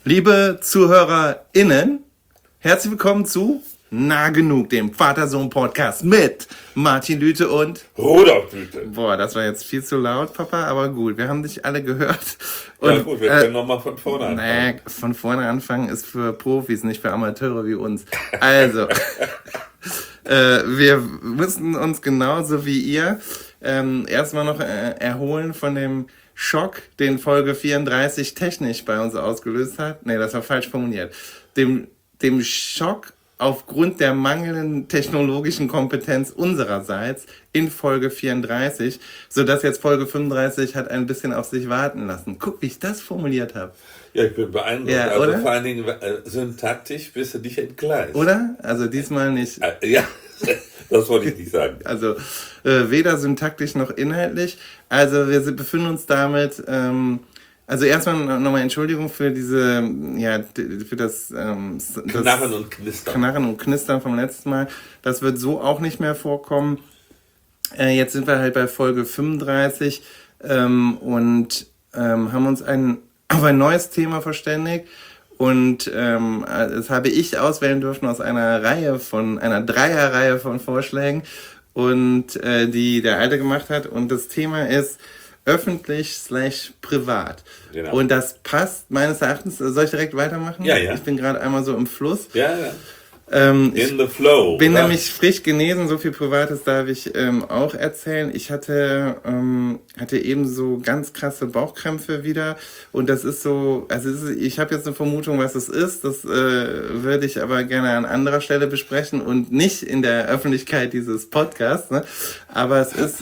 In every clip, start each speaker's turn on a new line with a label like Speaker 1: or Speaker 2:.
Speaker 1: Liebe ZuhörerInnen, herzlich willkommen zu Nah genug, dem Vater-Sohn-Podcast mit Martin Lüthe und
Speaker 2: Rudolf Lüthe.
Speaker 1: Boah, das war jetzt viel zu laut, Papa, aber gut, wir haben dich alle gehört.
Speaker 2: Und, ja gut, wir können nochmal von vorne anfangen.
Speaker 1: Naja, von vorne anfangen ist für Profis, nicht für Amateure wie uns. Also, wir müssen uns genauso wie ihr erstmal noch erholen von dem Schock, den Folge 34 technisch bei uns ausgelöst hat. Nee, das war falsch formuliert. Dem Schock aufgrund der mangelnden technologischen Kompetenz unsererseits in Folge 34, sodass jetzt Folge 35 hat ein bisschen auf sich warten lassen. Guck, wie ich das formuliert habe.
Speaker 2: Ja, ich bin beeindruckt.
Speaker 1: Ja,
Speaker 2: also
Speaker 1: oder?
Speaker 2: vor allen Dingen syntaktisch bist du nicht entgleist.
Speaker 1: Oder? Also diesmal nicht.
Speaker 2: Ja, das wollte ich nicht sagen.
Speaker 1: Also weder syntaktisch noch inhaltlich. Also wir befinden uns damit... Also erstmal nochmal Entschuldigung für diese, ja, für das
Speaker 2: Knarren und Knistern.
Speaker 1: Knarren und Knistern vom letzten Mal. Das wird so auch nicht mehr vorkommen. Jetzt sind wir halt bei Folge 35 und haben uns auf ein neues Thema verständigt. Und das habe ich auswählen dürfen aus einer Dreierreihe von Vorschlägen und die der Alte gemacht hat. Und das Thema ist öffentlich/privat.
Speaker 2: Genau.
Speaker 1: Und das passt meines Erachtens. Soll ich direkt weitermachen?
Speaker 2: Ja, ja.
Speaker 1: Ich bin gerade einmal so im Fluss.
Speaker 2: Ja, ja. In the flow.
Speaker 1: Bin
Speaker 2: oder?
Speaker 1: nämlich frisch genesen, so viel Privates darf ich auch erzählen. Ich hatte eben so ganz krasse Bauchkrämpfe wieder und das ist so, ich habe jetzt eine Vermutung, was es ist, das würde ich aber gerne an anderer Stelle besprechen und nicht in der Öffentlichkeit dieses Podcasts, ne? Aber es ist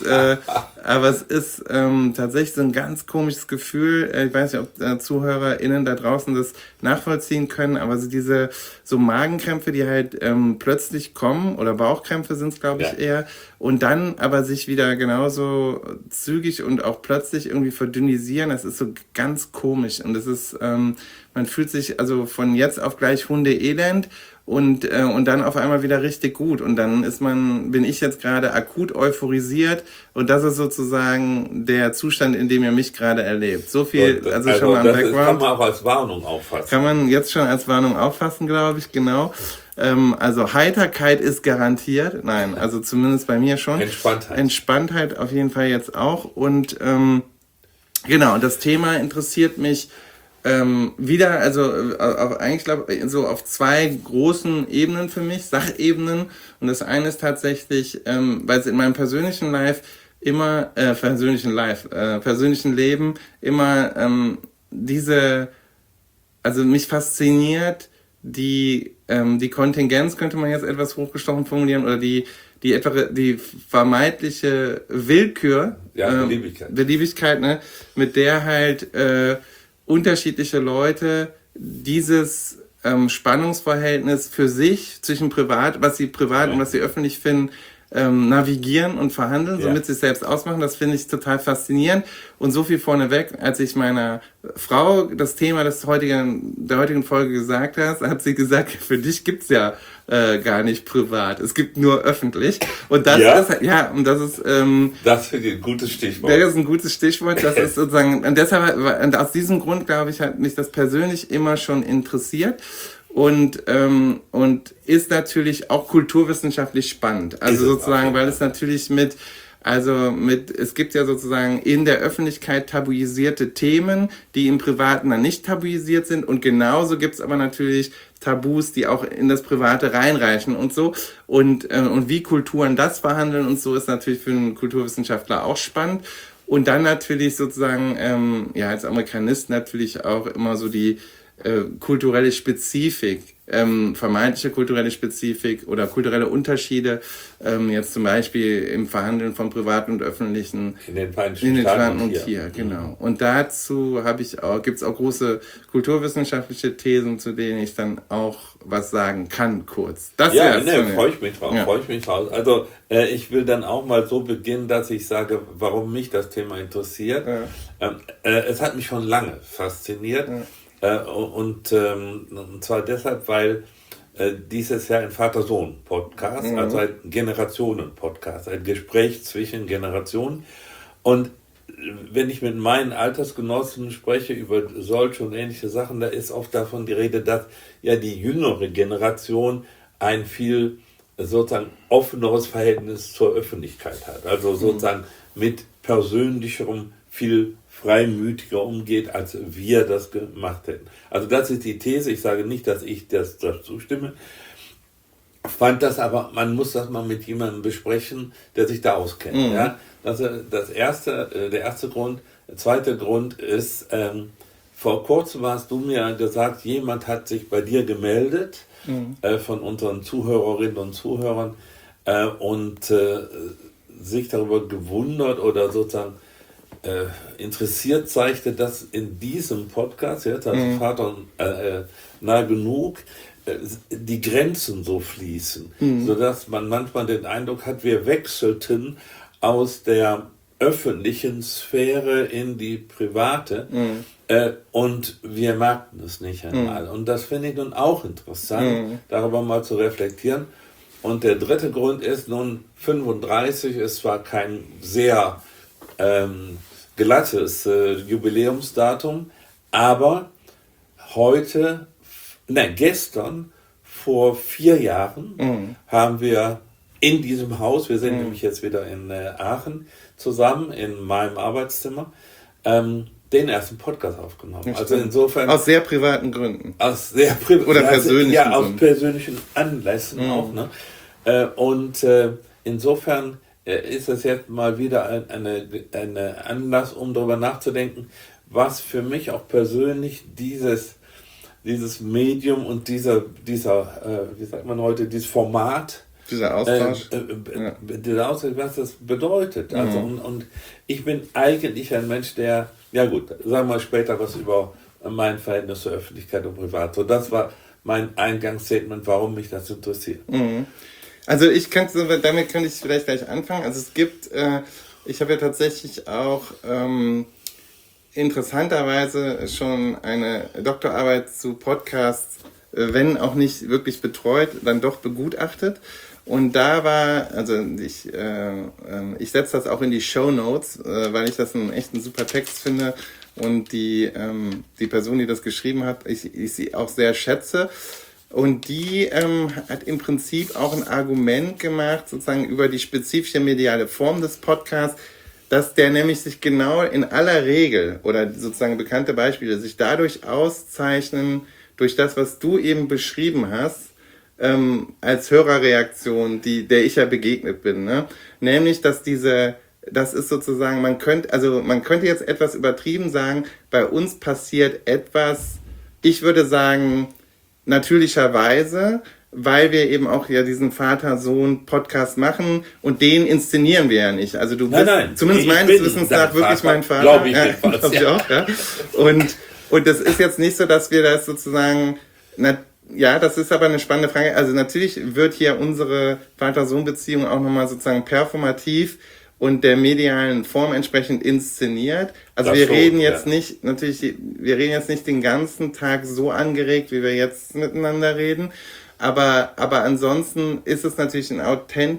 Speaker 1: tatsächlich so ein ganz komisches Gefühl, ich weiß nicht, ob ZuhörerInnen da draußen das nachvollziehen können, aber so Magenkrämpfe, die halt plötzlich kommen, oder Bauchkrämpfe sind es, glaube ich, eher, und dann aber sich wieder genauso zügig und auch plötzlich irgendwie verdünnisieren, das ist so ganz komisch und das ist, man fühlt sich also von jetzt auf gleich Hundeelend und dann auf einmal wieder richtig gut und dann bin ich jetzt gerade akut euphorisiert und das ist sozusagen der Zustand, in dem ihr mich gerade erlebt. So viel, also schon mal am Background.
Speaker 2: Kann man auch als Warnung auffassen.
Speaker 1: Kann man jetzt schon als Warnung auffassen, glaube ich, genau. Also Heiterkeit ist garantiert. Nein, also zumindest bei mir schon. Entspanntheit auf jeden Fall jetzt auch. Und genau, das Thema interessiert mich wieder, also eigentlich glaube ich so auf zwei großen Ebenen für mich, Sachebenen. Und das eine ist tatsächlich, weil es in meinem persönlichen persönlichen Leben immer also mich fasziniert die Kontingenz, könnte man jetzt etwas hochgestochen formulieren, oder die vermeintliche Willkür, Beliebigkeit, ne, mit der halt unterschiedliche Leute dieses Spannungsverhältnis für sich zwischen was sie privat und was sie öffentlich finden, navigieren und verhandeln, so mit sich selbst ausmachen. Das finde ich total faszinierend. Und so viel vorneweg, als ich meiner Frau das Thema der heutigen Folge gesagt habe, hat sie gesagt, für dich gibt's ja gar nicht privat. Es gibt nur öffentlich. Und das ist
Speaker 2: das finde ich ein gutes Stichwort.
Speaker 1: Das ist ein gutes Stichwort. Das ist sozusagen, und aus diesem Grund, glaube ich, hat mich das persönlich immer schon interessiert. Und ist natürlich auch kulturwissenschaftlich spannend. Also sozusagen, weil es natürlich es gibt ja sozusagen in der Öffentlichkeit tabuisierte Themen, die im Privaten dann nicht tabuisiert sind. Und genauso gibt's aber natürlich Tabus, die auch in das Private reinreichen und so. Und wie Kulturen das verhandeln und so ist natürlich für einen Kulturwissenschaftler auch spannend. Und dann natürlich sozusagen, als Amerikanist natürlich auch immer so die kulturelle Spezifik, vermeintliche kulturelle Spezifik oder kulturelle Unterschiede, jetzt zum Beispiel im Verhandeln von privaten und öffentlichen
Speaker 2: in den Vereinigten Staaten
Speaker 1: und hier, genau. Und dazu gibt's auch große kulturwissenschaftliche Thesen, zu denen ich dann auch was sagen kann, kurz.
Speaker 2: Freue ich mich drauf. Also ich will dann auch mal so beginnen, dass ich sage, warum mich das Thema interessiert. Ja. Es hat mich schon lange fasziniert. Ja. Und zwar deshalb, weil dieses Jahr ein Vater-Sohn-Podcast, also ein Generationen-Podcast, ein Gespräch zwischen Generationen. Und wenn ich mit meinen Altersgenossen spreche über solche und ähnliche Sachen, da ist oft davon die Rede, dass ja die jüngere Generation ein viel sozusagen offeneres Verhältnis zur Öffentlichkeit hat. Also sozusagen mit persönlicherem, viel freimütiger umgeht, als wir das gemacht hätten. Also das ist die These. Ich sage nicht, dass ich das zustimme. Fand das aber, man muss das mal mit jemandem besprechen, der sich da auskennt. Ja? Der erste Grund. Der zweite Grund ist, vor kurzem hast du mir gesagt, jemand hat sich bei dir gemeldet, von unseren Zuhörerinnen und Zuhörern, und sich darüber gewundert oder sozusagen interessiert zeigte, dass in diesem Podcast, jetzt als Vater nah genug, die Grenzen so fließen, sodass man manchmal den Eindruck hat, wir wechselten aus der öffentlichen Sphäre in die private und wir merkten es nicht einmal. Und das finde ich nun auch interessant, darüber mal zu reflektieren. Und der dritte Grund ist, nun 35 ist zwar kein sehr glattes Jubiläumsdatum, aber gestern vor 4 Jahren haben wir in diesem Haus, wir sind nämlich jetzt wieder in Aachen zusammen in meinem Arbeitszimmer, den ersten Podcast aufgenommen. Also insofern
Speaker 1: aus sehr privaten Gründen.
Speaker 2: Aus sehr privaten
Speaker 1: oder persönlichen
Speaker 2: Gründen. Ja, aus persönlichen Anlässen auch. Ne? Und insofern ist es jetzt mal wieder ein Anlass, um darüber nachzudenken, was für mich auch persönlich dieses Medium und dieser wie sagt man heute, dieses Format,
Speaker 1: dieser Austausch,
Speaker 2: was das bedeutet. Also, und ich bin eigentlich ein Mensch, der, ja gut, sagen wir später was über mein Verhältnis zur Öffentlichkeit und Privat. So, das war mein Eingangsstatement, warum mich das interessiert.
Speaker 1: Also damit könnte ich vielleicht gleich anfangen. Also es gibt, ich habe ja tatsächlich auch interessanterweise schon eine Doktorarbeit zu Podcasts, wenn auch nicht wirklich betreut, dann doch begutachtet. Und da war, also ich setze das auch in die Shownotes, weil ich das echt einen super Text finde und die Person, die das geschrieben hat, ich sie auch sehr schätze. Und die hat im Prinzip auch ein Argument gemacht, sozusagen über die spezifische mediale Form des Podcasts, dass der nämlich sich genau in aller Regel oder sozusagen bekannte Beispiele sich dadurch auszeichnen, durch das, was du eben beschrieben hast, als Hörerreaktion, der ich ja begegnet bin, ne? Nämlich, dass das ist sozusagen, man könnte jetzt etwas übertrieben sagen, bei uns passiert etwas, ich würde sagen, natürlicherweise, weil wir eben auch ja diesen Vater-Sohn-Podcast machen und den inszenieren wir ja nicht. Also du bist zumindest meines Wissens nach wirklich mein Vater.
Speaker 2: Glaube ich,
Speaker 1: glaub ich auch, ja. Und das ist jetzt nicht so, dass wir das sozusagen, das ist aber eine spannende Frage. Also natürlich wird hier unsere Vater-Sohn-Beziehung auch nochmal sozusagen performativ und der medialen Form entsprechend inszeniert. Also wir reden jetzt nicht den ganzen Tag so angeregt, wie wir jetzt miteinander reden. Aber ansonsten ist es natürlich schon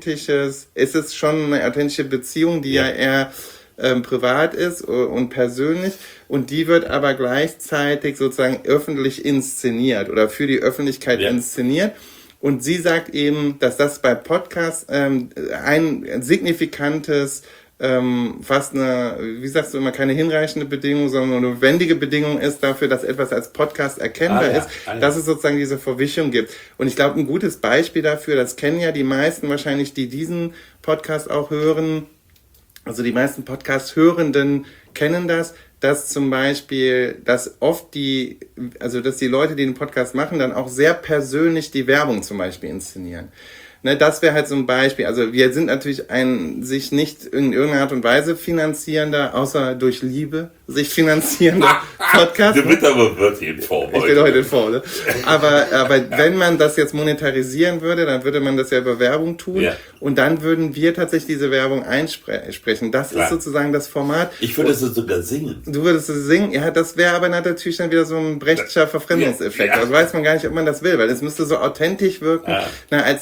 Speaker 1: eine authentische Beziehung, die ja eher privat ist und persönlich. Und die wird aber gleichzeitig sozusagen öffentlich inszeniert oder für die Öffentlichkeit inszeniert. Und sie sagt eben, dass das bei Podcasts ein signifikantes, fast eine, wie sagst du immer, keine hinreichende Bedingung, sondern eine notwendige Bedingung ist dafür, dass etwas als Podcast erkennbar ist, dass es sozusagen diese Verwischung gibt. Und ich glaube, ein gutes Beispiel dafür, das kennen ja die meisten wahrscheinlich, die diesen Podcast auch hören, also die meisten Podcast-Hörenden kennen das, dass zum Beispiel, dass die Leute, die den Podcast machen, dann auch sehr persönlich die Werbung zum Beispiel inszenieren. Ne, das wäre halt so ein Beispiel. Also wir sind natürlich ein sich nicht in irgendeiner Art und Weise finanzierender, außer durch Liebe sich finanzierender Podcast.
Speaker 2: Du bist aber wirklich in Form heute.
Speaker 1: Ich bin heute in Form, ne? Aber wenn man das jetzt monetarisieren würde, dann würde man das ja über Werbung tun. Ja. Und dann würden wir tatsächlich diese Werbung einsprechen. Das ist sozusagen das Format.
Speaker 2: Ich würde es sogar singen.
Speaker 1: Du würdest es singen? Ja, das wäre aber natürlich dann wieder so ein Brechtscher Verfremdungseffekt. Ja. Also weiß man gar nicht, ob man das will, weil es müsste so authentisch wirken, als wäre es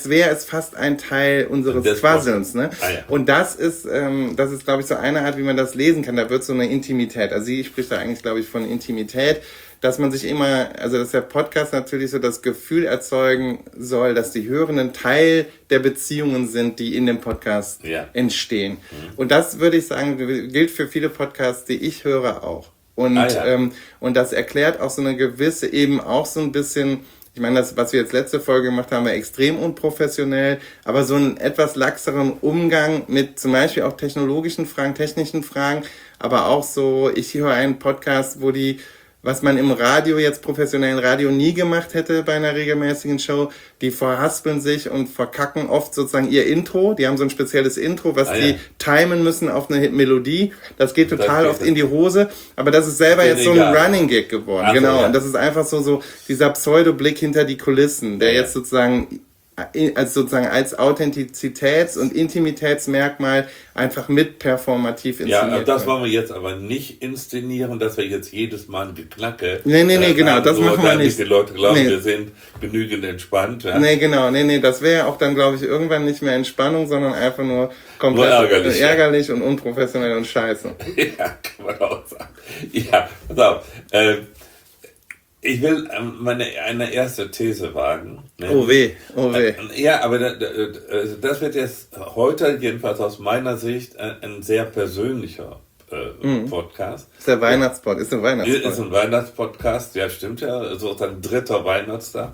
Speaker 1: fast ein Teil unseres Quasselns, ne? Und das ist, glaube ich, so eine Art, wie man das lesen kann. Da wird so eine Intimität. Also sie spricht da eigentlich, glaube ich, von Intimität, dass man sich immer, also dass der Podcast natürlich so das Gefühl erzeugen soll, dass die Hörenden Teil der Beziehungen sind, die in dem Podcast entstehen. Und das, würde ich sagen, gilt für viele Podcasts, die ich höre, auch. Und das erklärt auch so eine gewisse, eben auch so ein bisschen, ich meine, das, was wir jetzt letzte Folge gemacht haben, war extrem unprofessionell, aber so einen etwas laxeren Umgang mit zum Beispiel auch technologischen Fragen, technischen Fragen, aber auch so, ich höre einen Podcast, wo was man im Radio, jetzt professionellen Radio, nie gemacht hätte bei einer regelmäßigen Show, die verhaspeln sich und verkacken oft sozusagen ihr Intro. Die haben so ein spezielles Intro, was die timen müssen auf eine Melodie. Das geht total oft in die Hose, aber das ist selber jetzt so ein Running Gag geworden. Genau, und das ist einfach so dieser Pseudo-Blick hinter die Kulissen, der jetzt sozusagen als Authentizitäts- und Intimitätsmerkmal einfach mit performativ inszeniert.
Speaker 2: Ja, das wollen wir jetzt aber nicht inszenieren, dass wir jetzt jedes Mal ein Geknacke.
Speaker 1: Nee, genau, das machen wir nicht.
Speaker 2: Die Leute glauben, wir sind genügend entspannt. Ja?
Speaker 1: Nee, das wäre auch dann, glaube ich, irgendwann nicht mehr Entspannung, sondern einfach nur komplett ärgerlich und unprofessionell und scheiße.
Speaker 2: Ja, kann man auch sagen. Ja, pass auf. Ich will eine erste These wagen. Ne?
Speaker 1: Oh weh.
Speaker 2: Ja, aber das wird jetzt heute, jedenfalls aus meiner Sicht, ein sehr persönlicher Podcast.
Speaker 1: Ist ein Weihnachtspodcast.
Speaker 2: Ist ein Weihnachtspodcast, ja, stimmt ja. Sozusagen dritter Weihnachtstag.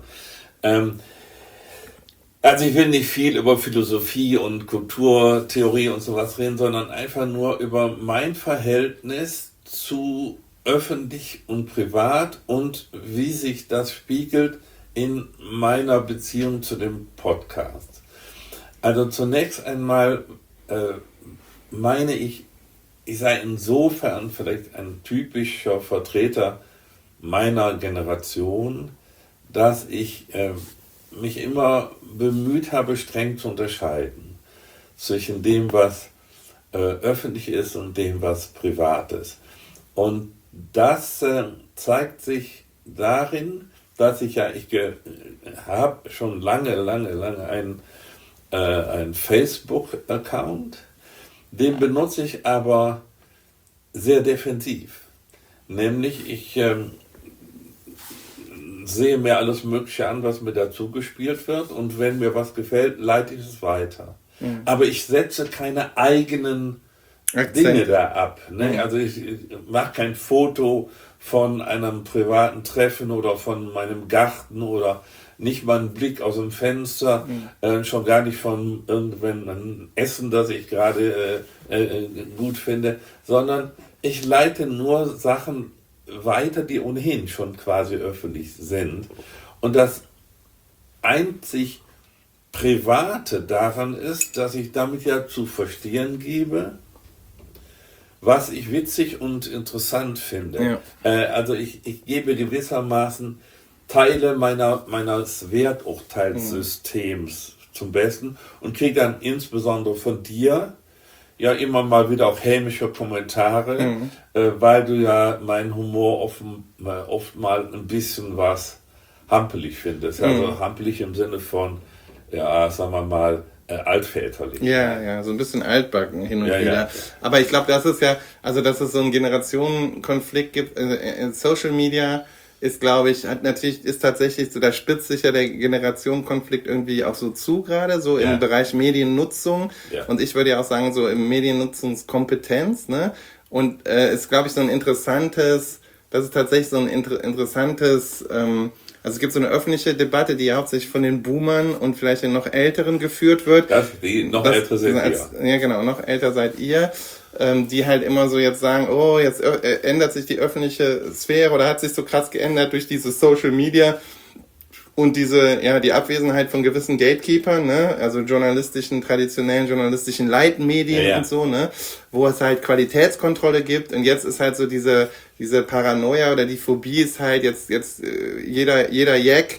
Speaker 2: Also ich will nicht viel über Philosophie und Kulturtheorie und sowas reden, sondern einfach nur über mein Verhältnis zu öffentlich und privat und wie sich das spiegelt in meiner Beziehung zu dem Podcast. Also zunächst einmal meine ich sei insofern vielleicht ein typischer Vertreter meiner Generation, dass ich mich immer bemüht habe, streng zu unterscheiden zwischen dem, was öffentlich ist und dem, was privat ist. Und das zeigt sich darin, dass ich habe schon lange einen Facebook-Account, den benutze ich aber sehr defensiv. Nämlich ich sehe mir alles Mögliche an, was mir dazu gespielt wird, und wenn mir was gefällt, leite ich es weiter. Mhm. Aber ich setze keine eigenen Dinge da ab. Ne? Also ich mache kein Foto von einem privaten Treffen oder von meinem Garten oder nicht mal einen Blick aus dem Fenster, schon gar nicht von irgendeinem Essen, das ich gerade gut finde, sondern ich leite nur Sachen weiter, die ohnehin schon quasi öffentlich sind. Und das einzig Private daran ist, dass ich damit ja zu verstehen gebe, was ich witzig und interessant finde. Ja. Also ich gebe gewissermaßen Teile meines Werturteilssystems zum Besten und kriege dann insbesondere von dir ja immer mal wieder auch hämische Kommentare, weil du ja meinen Humor oft mal ein bisschen was hampelig findest. Also hampelig im Sinne von, ja, sagen wir mal, altväterlich.
Speaker 1: Ja, so ein bisschen altbacken hin und wieder. Ja. Aber ich glaube, das ist ja, also dass es so einen Generationenkonflikt gibt in Social Media, ist, glaube ich, ist tatsächlich so, da spitzt sich ja der Generationenkonflikt irgendwie auch so zu gerade, so im Bereich Mediennutzung. Ja. Und ich würde ja auch sagen, so im Mediennutzungskompetenz, ne? Und ist, glaube ich, so ein interessantes, das ist tatsächlich so ein interessantes, also es gibt so eine öffentliche Debatte, die hauptsächlich von den Boomern und vielleicht den noch Älteren geführt wird.
Speaker 2: Älter seid ihr.
Speaker 1: Ja, genau, noch älter seid ihr. Die halt immer so jetzt sagen, oh, jetzt ändert sich die öffentliche Sphäre oder hat sich so krass geändert durch diese Social Media und die Abwesenheit von gewissen Gatekeepern, ne, also traditionellen journalistischen Leitmedien und so, ne, wo es halt Qualitätskontrolle gibt, und jetzt ist halt so diese Paranoia oder die Phobie ist halt jetzt jeder Jack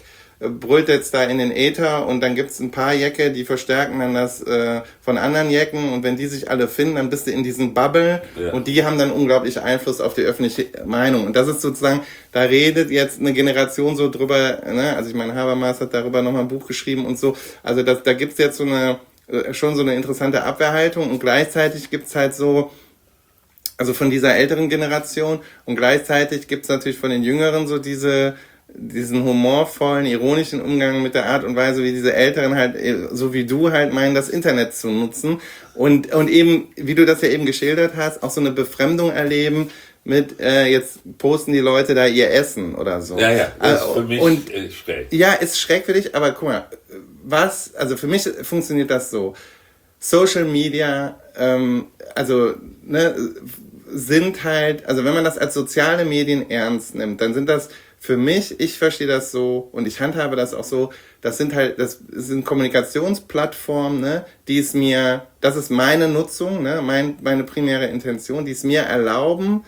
Speaker 1: brüllt jetzt da in den Äther und dann gibt's ein paar Jäcke, die verstärken dann das von anderen Jäcken und wenn die sich alle finden, dann bist du in diesen Bubble und die haben dann unglaublich Einfluss auf die öffentliche Meinung. Und das ist sozusagen, da redet jetzt eine Generation so drüber, ne? Also ich meine, Habermas hat darüber nochmal ein Buch geschrieben und so. Also da gibt's jetzt schon so eine interessante Abwehrhaltung und gleichzeitig gibt's halt so, also von dieser älteren Generation und gleichzeitig gibt's natürlich von den Jüngeren so diesen humorvollen, ironischen Umgang mit der Art und Weise, wie diese Älteren halt, so wie du halt meinen, das Internet zu nutzen und eben, wie du das ja eben geschildert hast, auch so eine Befremdung erleben mit, jetzt posten die Leute da ihr Essen oder so.
Speaker 2: Ja, das ist für mich schräg.
Speaker 1: Ja, ist schräg für dich, aber guck mal, also für mich funktioniert das so. Social Media, sind halt, also wenn man das als soziale Medien ernst nimmt, dann sind das für mich, ich verstehe das so und ich handhabe das auch so, das sind Kommunikationsplattformen, ne, das ist meine Nutzung, ne, meine primäre Intention, die es mir erlauben,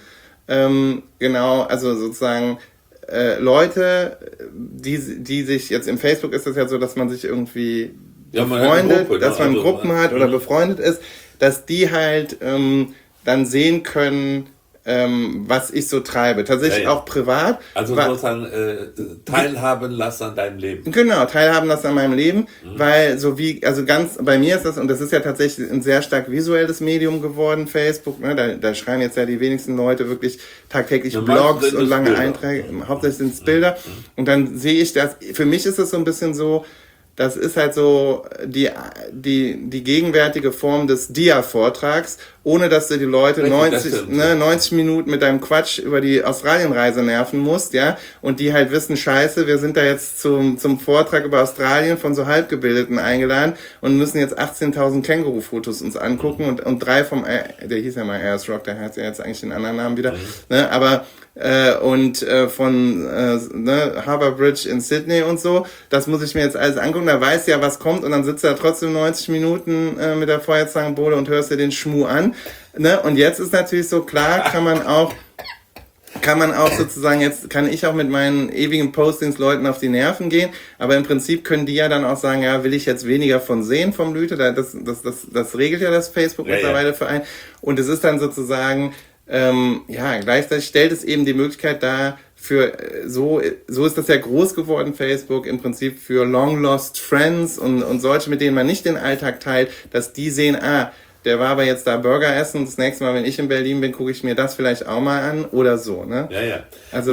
Speaker 1: also sozusagen Leute, die sich jetzt im Facebook ist es ja so, dass man sich irgendwie befreundet, dass man Gruppen hat oder befreundet ist, dass die halt dann sehen können, was ich so treibe. Tatsächlich auch privat.
Speaker 2: Also sozusagen teilhaben lassen an deinem Leben.
Speaker 1: Genau, teilhaben lassen an meinem Leben, weil bei mir ist das, und das ist ja tatsächlich ein sehr stark visuelles Medium geworden, Facebook, ne, da schreiben jetzt ja die wenigsten Leute wirklich tagtäglich Blogs und lange Bilder. Einträge, hauptsächlich sind es Bilder, und dann sehe ich das, für mich ist es so ein bisschen so, das ist halt so die gegenwärtige Form des Dia-Vortrags, ohne dass du die Leute 90 Minuten mit deinem Quatsch über die Australienreise nerven musst, ja, und die halt wissen, scheiße, wir sind da jetzt zum Vortrag über Australien von so Halbgebildeten eingeladen und müssen jetzt 18.000 Känguru-Fotos uns angucken und 3 der hieß ja mal Ayers Rock, der hat ja jetzt eigentlich den anderen Namen wieder, ne, aber von Harbour Bridge in Sydney und so, das muss ich mir jetzt alles angucken, da weiß ja, was kommt und dann sitzt er trotzdem 90 Minuten mit der Feuerzangenbowle und hörst dir den Schmuh an, ne? Und jetzt ist natürlich so, klar, kann man auch sozusagen, jetzt kann ich auch mit meinen ewigen Postings Leuten auf die Nerven gehen, aber im Prinzip können die ja dann auch sagen, ja, will ich jetzt weniger von sehen vom Lüte, das regelt ja das Facebook mittlerweile für einen, und es ist dann sozusagen gleichzeitig stellt es eben die Möglichkeit dar, so ist das ja groß geworden, Facebook, im Prinzip für long lost friends und solche, mit denen man nicht den Alltag teilt, dass die sehen, der war aber jetzt da Burger essen, das nächste Mal, wenn ich in Berlin bin, gucke ich mir das vielleicht auch mal an oder so, ne?
Speaker 2: Ja.
Speaker 1: Also,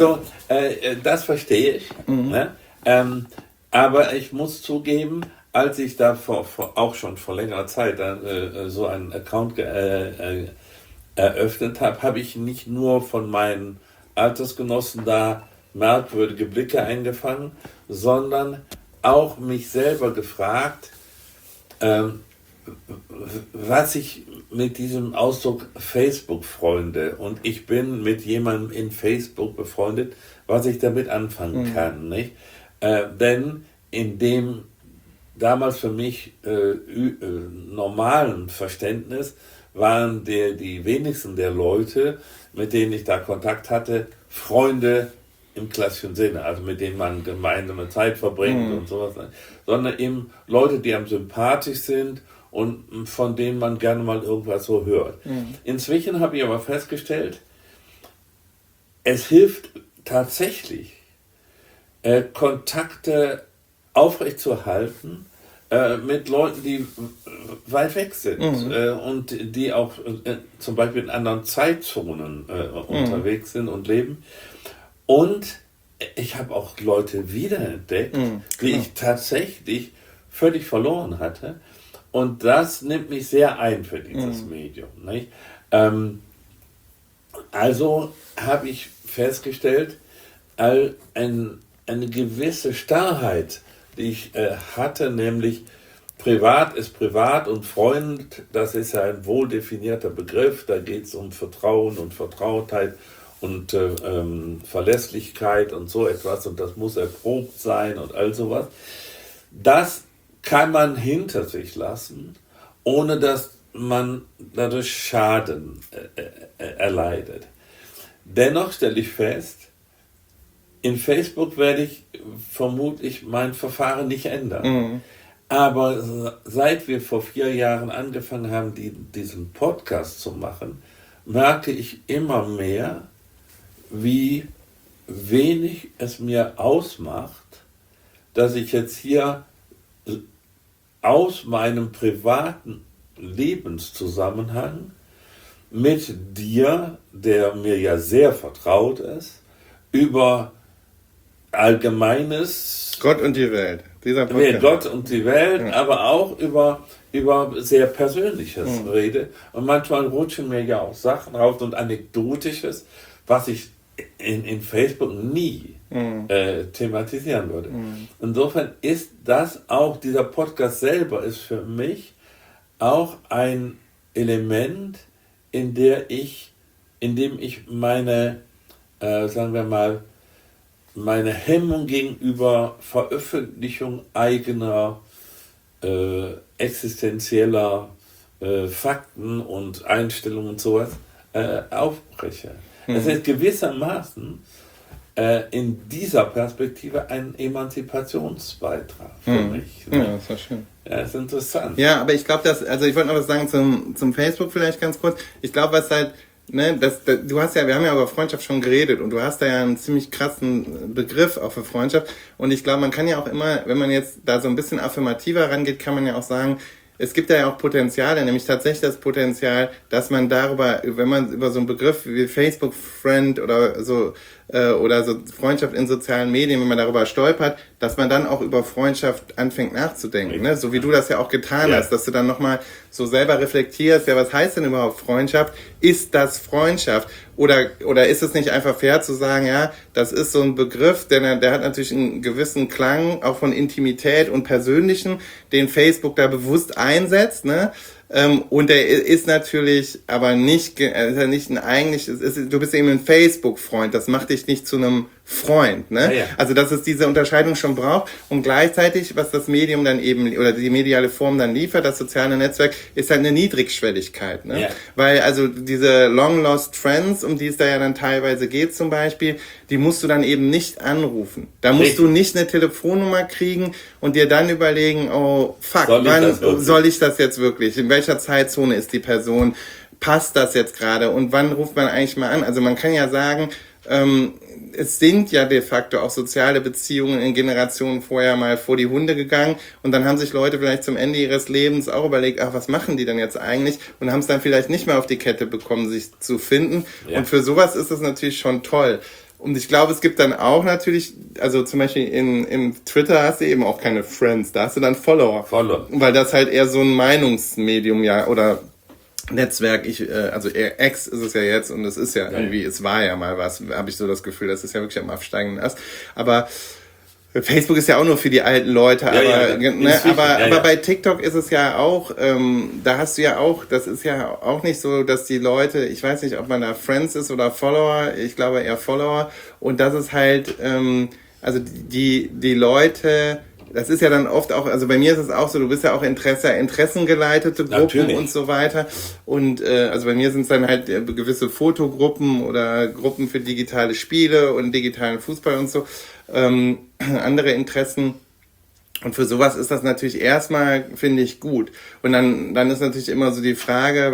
Speaker 2: das verstehe ich, ne? Aber ich muss zugeben, als ich da auch schon vor längerer Zeit so einen Account eröffnet habe ich nicht nur von meinen Altersgenossen da merkwürdige Blicke eingefangen, sondern auch mich selber gefragt, was ich mit diesem Ausdruck Facebook-Freunde und ich bin mit jemandem in Facebook befreundet, was ich damit anfangen kann. Nicht? Denn in dem damals für mich normalen Verständnis waren die wenigsten der Leute, mit denen ich da Kontakt hatte, Freunde im klassischen Sinne, also mit denen man gemeinsame Zeit verbringt und sowas, sondern eben Leute, die einem sympathisch sind und von denen man gerne mal irgendwas so hört. Inzwischen habe ich aber festgestellt, es hilft tatsächlich, Kontakte aufrechtzuerhalten, mit Leuten, die weit weg sind und die auch zum Beispiel in anderen Zeitzonen unterwegs sind und leben. Und ich habe auch Leute wiederentdeckt, die ich tatsächlich völlig verloren hatte. Und das nimmt mich sehr ein für dieses Medium. Nicht? Also habe ich festgestellt, eine gewisse Starrheit, die ich hatte, nämlich privat ist privat und Freund, das ist ja ein wohl definierter Begriff, da geht es um Vertrauen und Vertrautheit und Verlässlichkeit und so etwas und das muss erprobt sein und all sowas. Das kann man hinter sich lassen, ohne dass man dadurch Schaden erleidet. Dennoch stelle ich fest, In Facebook werde ich vermutlich mein Verfahren nicht ändern. Aber seit wir vor 4 Jahren angefangen haben, diesen Podcast zu machen, merke ich immer mehr, wie wenig es mir ausmacht, dass ich jetzt hier aus meinem privaten Lebenszusammenhang mit dir, der mir ja sehr vertraut ist, über Allgemeines.
Speaker 1: Gott und die Welt.
Speaker 2: Gott und die Welt, ja. Aber auch über sehr Persönliches rede. Und manchmal rutschen mir ja auch Sachen raus und Anekdotisches, was ich in Facebook nie thematisieren würde. Insofern ist das auch, dieser Podcast selber ist für mich auch ein Element, in dem ich meine, sagen wir mal, meine Hemmung gegenüber Veröffentlichung eigener existenzieller Fakten und Einstellungen und sowas aufbreche. Es ist gewissermaßen in dieser Perspektive ein Emanzipationsbeitrag für mich. Ne?
Speaker 1: Ja, das war schön.
Speaker 2: Ja, ist interessant.
Speaker 1: Ja, aber ich glaube, also ich wollte noch was sagen zum Facebook vielleicht ganz kurz. Ich glaube, was halt, ne, wir haben ja über Freundschaft schon geredet und du hast da ja einen ziemlich krassen Begriff auch für Freundschaft. Und ich glaube, man kann ja auch immer, wenn man jetzt da so ein bisschen affirmativer rangeht, kann man ja auch sagen, es gibt ja auch Potenziale, nämlich tatsächlich das Potenzial, dass man darüber, wenn man über so einen Begriff wie Facebook-Friend oder so Freundschaft in sozialen Medien, wenn man darüber stolpert, dass man dann auch über Freundschaft anfängt nachzudenken, ne? So wie du das ja auch getan hast, dass du dann nochmal so selber reflektierst, ja, was heißt denn überhaupt Freundschaft? Ist das Freundschaft? Oder ist es nicht einfach fair zu sagen, ja, das ist so ein Begriff, der hat natürlich einen gewissen Klang, auch von Intimität und Persönlichen, den Facebook da bewusst einsetzt, ne? Und der ist natürlich aber nicht du bist eben ein Facebook-Freund, das macht dich nicht zu einem Freund, ne? Ja. Also, dass es diese Unterscheidung schon braucht und gleichzeitig, was das Medium dann eben, oder die mediale Form dann liefert, das soziale Netzwerk, ist halt eine Niedrigschwelligkeit, ne? Ja. Weil also diese Long-Lost Friends, um die es da ja dann teilweise geht zum Beispiel, die musst du dann eben nicht anrufen. Da musst du nicht eine Telefonnummer kriegen und dir dann überlegen, oh fuck, wann soll ich das jetzt wirklich? In welcher Zeitzone ist die Person? Passt das jetzt gerade? Und wann ruft man eigentlich mal an? Also man kann ja sagen, es sind ja de facto auch soziale Beziehungen in Generationen vorher mal vor die Hunde gegangen und dann haben sich Leute vielleicht zum Ende ihres Lebens auch überlegt, ach, was machen die denn jetzt eigentlich? Und haben es dann vielleicht nicht mehr auf die Kette bekommen, sich zu finden. Ja. Und für sowas ist das natürlich schon toll. Und ich glaube, es gibt dann auch natürlich, also zum Beispiel im Twitter hast du eben auch keine Friends, da hast du dann Follower. Weil das halt eher so ein Meinungsmedium ja oder Netzwerk, also X ist es ja jetzt und es ist ja irgendwie, es war ja mal was, habe ich so das Gefühl, das ist ja wirklich am absteigenden Ast. Aber Facebook ist ja auch nur für die alten Leute, aber bei TikTok ist es ja auch, da hast du ja auch, das ist ja auch nicht so, dass die Leute, ich weiß nicht, ob man da Friends ist oder Follower, ich glaube eher Follower und das ist halt, also die Leute, das ist ja dann oft auch, also bei mir ist es auch so, du bist ja auch interessengeleitete Gruppen Natürlich. Und so weiter. Und also bei mir sind es dann halt gewisse Fotogruppen oder Gruppen für digitale Spiele und digitalen Fußball und so, andere Interessen. Und für sowas ist das natürlich erstmal, finde ich, gut. Und dann ist natürlich immer so die Frage,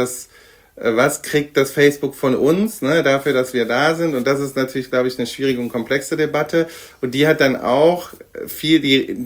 Speaker 1: was kriegt das Facebook von uns, ne, dafür, dass wir da sind? Und das ist natürlich, glaube ich, eine schwierige und komplexe Debatte. Und die hat dann auch viel,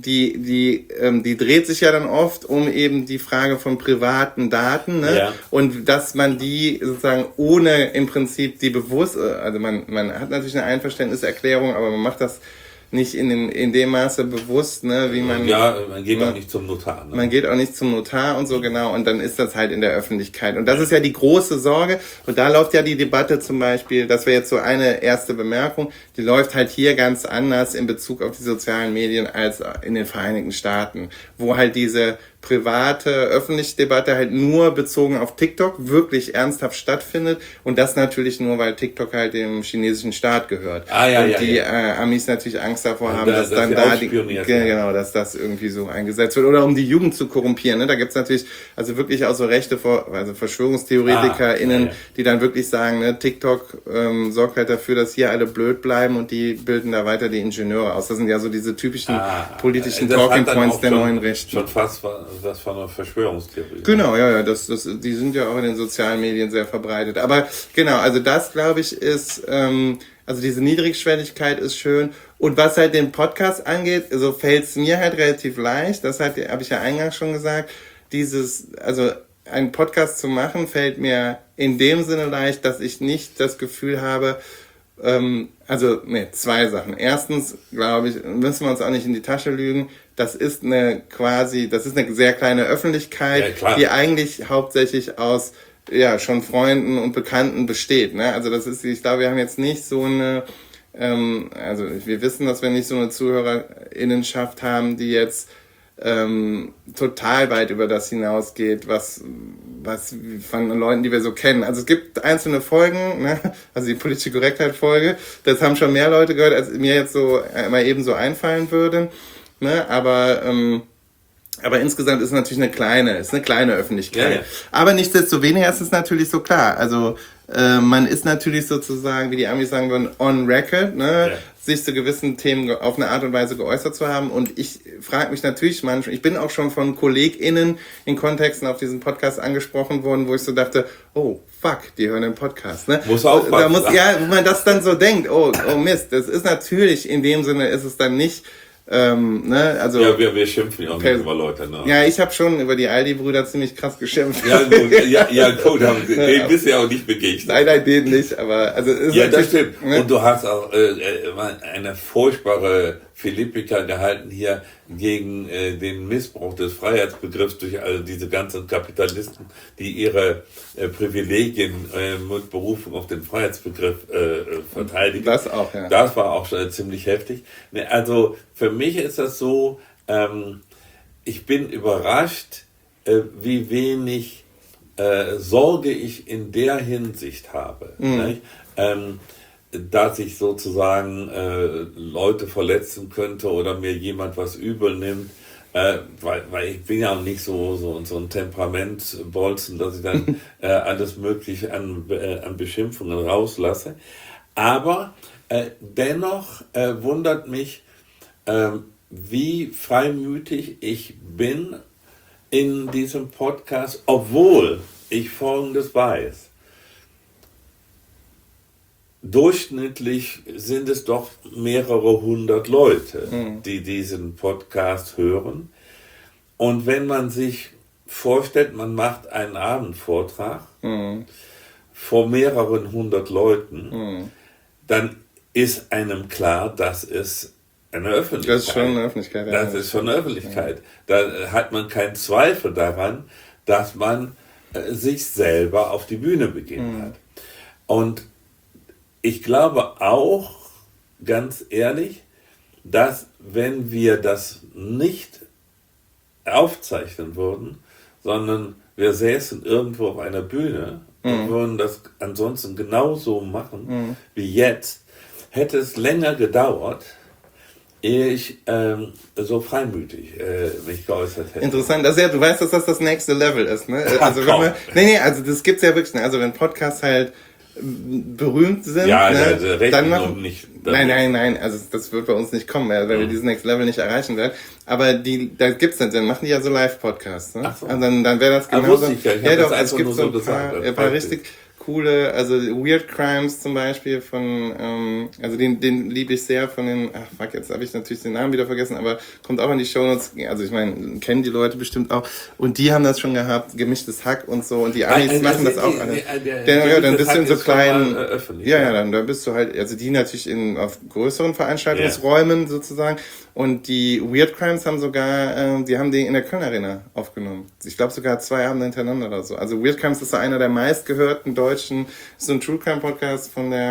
Speaker 1: die dreht sich ja dann oft um eben die Frage von privaten Daten, ne? Ja. Und dass man die sozusagen ohne im Prinzip die also man hat natürlich eine Einverständniserklärung, aber man macht das nicht in dem Maße bewusst, ne, wie man...
Speaker 2: Ja, man geht auch nicht zum Notar. Ne?
Speaker 1: Man geht auch nicht zum Notar und so, genau, und dann ist das halt in der Öffentlichkeit. Und das ist ja die große Sorge. Und da läuft ja die Debatte zum Beispiel, das wäre jetzt so eine erste Bemerkung, die läuft halt hier ganz anders in Bezug auf die sozialen Medien als in den Vereinigten Staaten, wo halt diese private, öffentliche Debatte halt nur bezogen auf TikTok wirklich ernsthaft stattfindet und das natürlich nur, weil TikTok halt dem chinesischen Staat gehört. Und die Amis natürlich Angst davor haben, dass dann da genau, dass das irgendwie so eingesetzt wird oder um die Jugend zu korrumpieren. Ne? Da gibt's natürlich also wirklich auch so rechte also VerschwörungstheoretikerInnen, die dann wirklich sagen, ne, TikTok sorgt halt dafür, dass hier alle blöd bleiben und die bilden da weiter die Ingenieure aus. Das sind ja so diese typischen politischen Talking Points der neuen Rechten.
Speaker 2: Schon fast das von einer Verschwörungstheorie.
Speaker 1: Genau, ja, die sind ja auch in den sozialen Medien sehr verbreitet. Aber genau, also das, glaube ich, ist, also diese Niedrigschwelligkeit ist schön. Und was halt den Podcast angeht, so fällt es mir halt relativ leicht, das habe ich ja eingangs schon gesagt, also einen Podcast zu machen, fällt mir in dem Sinne leicht, dass ich nicht das Gefühl habe, zwei Sachen. Erstens, glaube ich, müssen wir uns auch nicht in die Tasche lügen, das ist eine sehr kleine Öffentlichkeit, die eigentlich hauptsächlich aus schon Freunden und Bekannten besteht. Ne? Also ich glaube, wir haben jetzt nicht so eine, wir wissen, dass wir nicht so eine ZuhörerInnenschaft haben, die jetzt total weit über das hinausgeht, was von Leuten, die wir so kennen. Also es gibt einzelne Folgen, ne? Also die politische Korrektheit-Folge, das haben schon mehr Leute gehört, als mir jetzt so mal eben so einfallen würde. Ne? Aber insgesamt ist es natürlich eine kleine Öffentlichkeit. Ja. Aber nichtsdestoweniger ist es natürlich so klar. Also man ist natürlich sozusagen, wie die Amis sagen würden, on record, ne? Ja. Sich zu gewissen Themen auf eine Art und Weise geäußert zu haben. Und ich frage mich natürlich manchmal, ich bin auch schon von KollegInnen in Kontexten auf diesen Podcast angesprochen worden, wo ich so dachte, oh fuck, die hören den Podcast. Ne?
Speaker 2: Muss aufpassen.
Speaker 1: Wo man das dann so denkt, oh Mist, das ist natürlich, in dem Sinne ist es dann nicht, also
Speaker 2: wir schimpfen ja auch nicht über Leute. Ne?
Speaker 1: Ja, ich habe schon über die Aldi-Brüder ziemlich krass geschimpft.
Speaker 2: Ja, gut, denen bist du ja auch nicht begegnet.
Speaker 1: Nein, denen nicht, aber also
Speaker 2: das stimmt. Ne? Und du hast auch eine furchtbare Philippika gehalten hier gegen den Missbrauch des Freiheitsbegriffs durch diese ganzen Kapitalisten, die ihre Privilegien mit Berufung auf den Freiheitsbegriff verteidigen.
Speaker 1: Das auch, ja.
Speaker 2: Das war auch ziemlich heftig. Also für mich ist das so, ich bin überrascht, wie wenig Sorge ich in der Hinsicht habe. Nicht? Dass ich sozusagen Leute verletzen könnte oder mir jemand was übel nimmt, weil ich bin ja auch nicht so ein Temperamentbolzen, dass ich dann alles Mögliche an Beschimpfungen rauslasse. Aber dennoch wundert mich, wie freimütig ich bin in diesem Podcast, obwohl ich Folgendes weiß. Durchschnittlich sind es doch mehrere hundert Leute, die diesen Podcast hören. Und wenn man sich vorstellt, man macht einen Abendvortrag vor mehreren hundert Leuten, dann ist einem klar, das ist eine Öffentlichkeit.
Speaker 1: Das ist schon eine Öffentlichkeit.
Speaker 2: Das ist schon eine Öffentlichkeit. Da hat man keinen Zweifel daran, dass man sich selber auf die Bühne begeben hat. Und ich glaube auch, ganz ehrlich, dass wenn wir das nicht aufzeichnen würden, sondern wir säßen irgendwo auf einer Bühne und würden das ansonsten genauso machen wie jetzt, hätte es länger gedauert, ehe ich so freimütig mich geäußert hätte.
Speaker 1: Interessant, also ja, du weißt, dass das nächste Level ist, ne? Also also das gibt's ja wirklich, ne? Also wenn Podcasts halt berühmt sind,
Speaker 2: ja,
Speaker 1: ne, dann machen
Speaker 2: nicht.
Speaker 1: Nein, also das wird bei uns nicht kommen, weil wir dieses Next Level nicht erreichen werden. Aber da gibt's dann machen die ja so Live-Podcasts, ne?
Speaker 2: Ach so.
Speaker 1: Und dann wäre das genauso.
Speaker 2: Es gibt
Speaker 1: so ein paar richtig coole, also Weird Crimes zum Beispiel von, also den liebe ich sehr von den, jetzt habe ich natürlich den Namen wieder vergessen, aber kommt auch in die Shownotes, also ich meine, kennen die Leute bestimmt auch, und die haben das schon gehabt, gemischtes Hack und so, und die Amis machen das auch alle. Dann bist du in so kleinen, dann bist du halt, also die natürlich auf größeren Veranstaltungsräumen sozusagen, und die Weird Crimes haben sogar, die haben den in der Köln Arena aufgenommen. Ich glaube sogar 2 Abende hintereinander oder so. Also Weird Crimes ist so einer der meistgehörten deutschen, so ein True Crime Podcast von der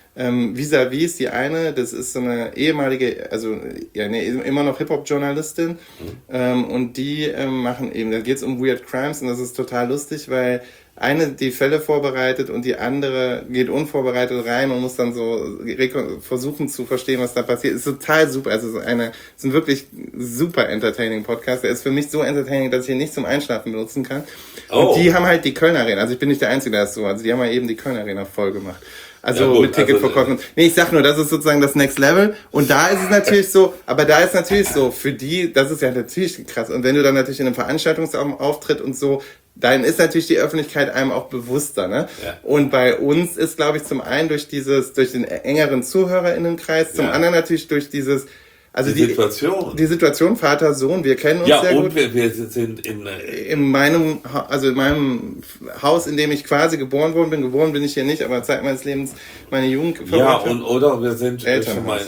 Speaker 1: Vis-à-vis ist die eine, das ist so eine ehemalige, also ja, nee, immer noch Hip-Hop-Journalistin und die machen eben, da geht es um Weird Crimes und das ist total lustig, weil eine die Fälle vorbereitet und die andere geht unvorbereitet rein und muss dann so versuchen zu verstehen, was da passiert. Ist total super, also ist ein wirklich super entertaining Podcast. Der ist für mich so entertaining, dass ich ihn nicht zum Einschlafen benutzen kann. Und die haben halt die Kölner Arena, also ich bin nicht der Einzige, der das so, also die haben halt eben die Kölner Arena voll gemacht. Also ja, gut, mit Ticketverkäufen. Nee, ich sag nur, das ist sozusagen das Next Level. Und da ist es natürlich so, aber da ist natürlich so, für die, das ist ja natürlich krass. Und wenn du dann natürlich in einem Veranstaltungsauftritt und so, dann ist natürlich die Öffentlichkeit einem auch bewusster, ne? Ja. Und bei uns ist, glaube ich, zum einen durch den engeren ZuhörerInnenkreis, zum anderen natürlich durch dieses, also die Situation, Vater, Sohn, wir kennen uns sehr gut. Ja, und wir sind in meinem Haus, in dem ich quasi geboren bin ich hier nicht, aber Zeit meines Lebens meine Jugend verbracht.
Speaker 2: Ja, oder wir sind schon mal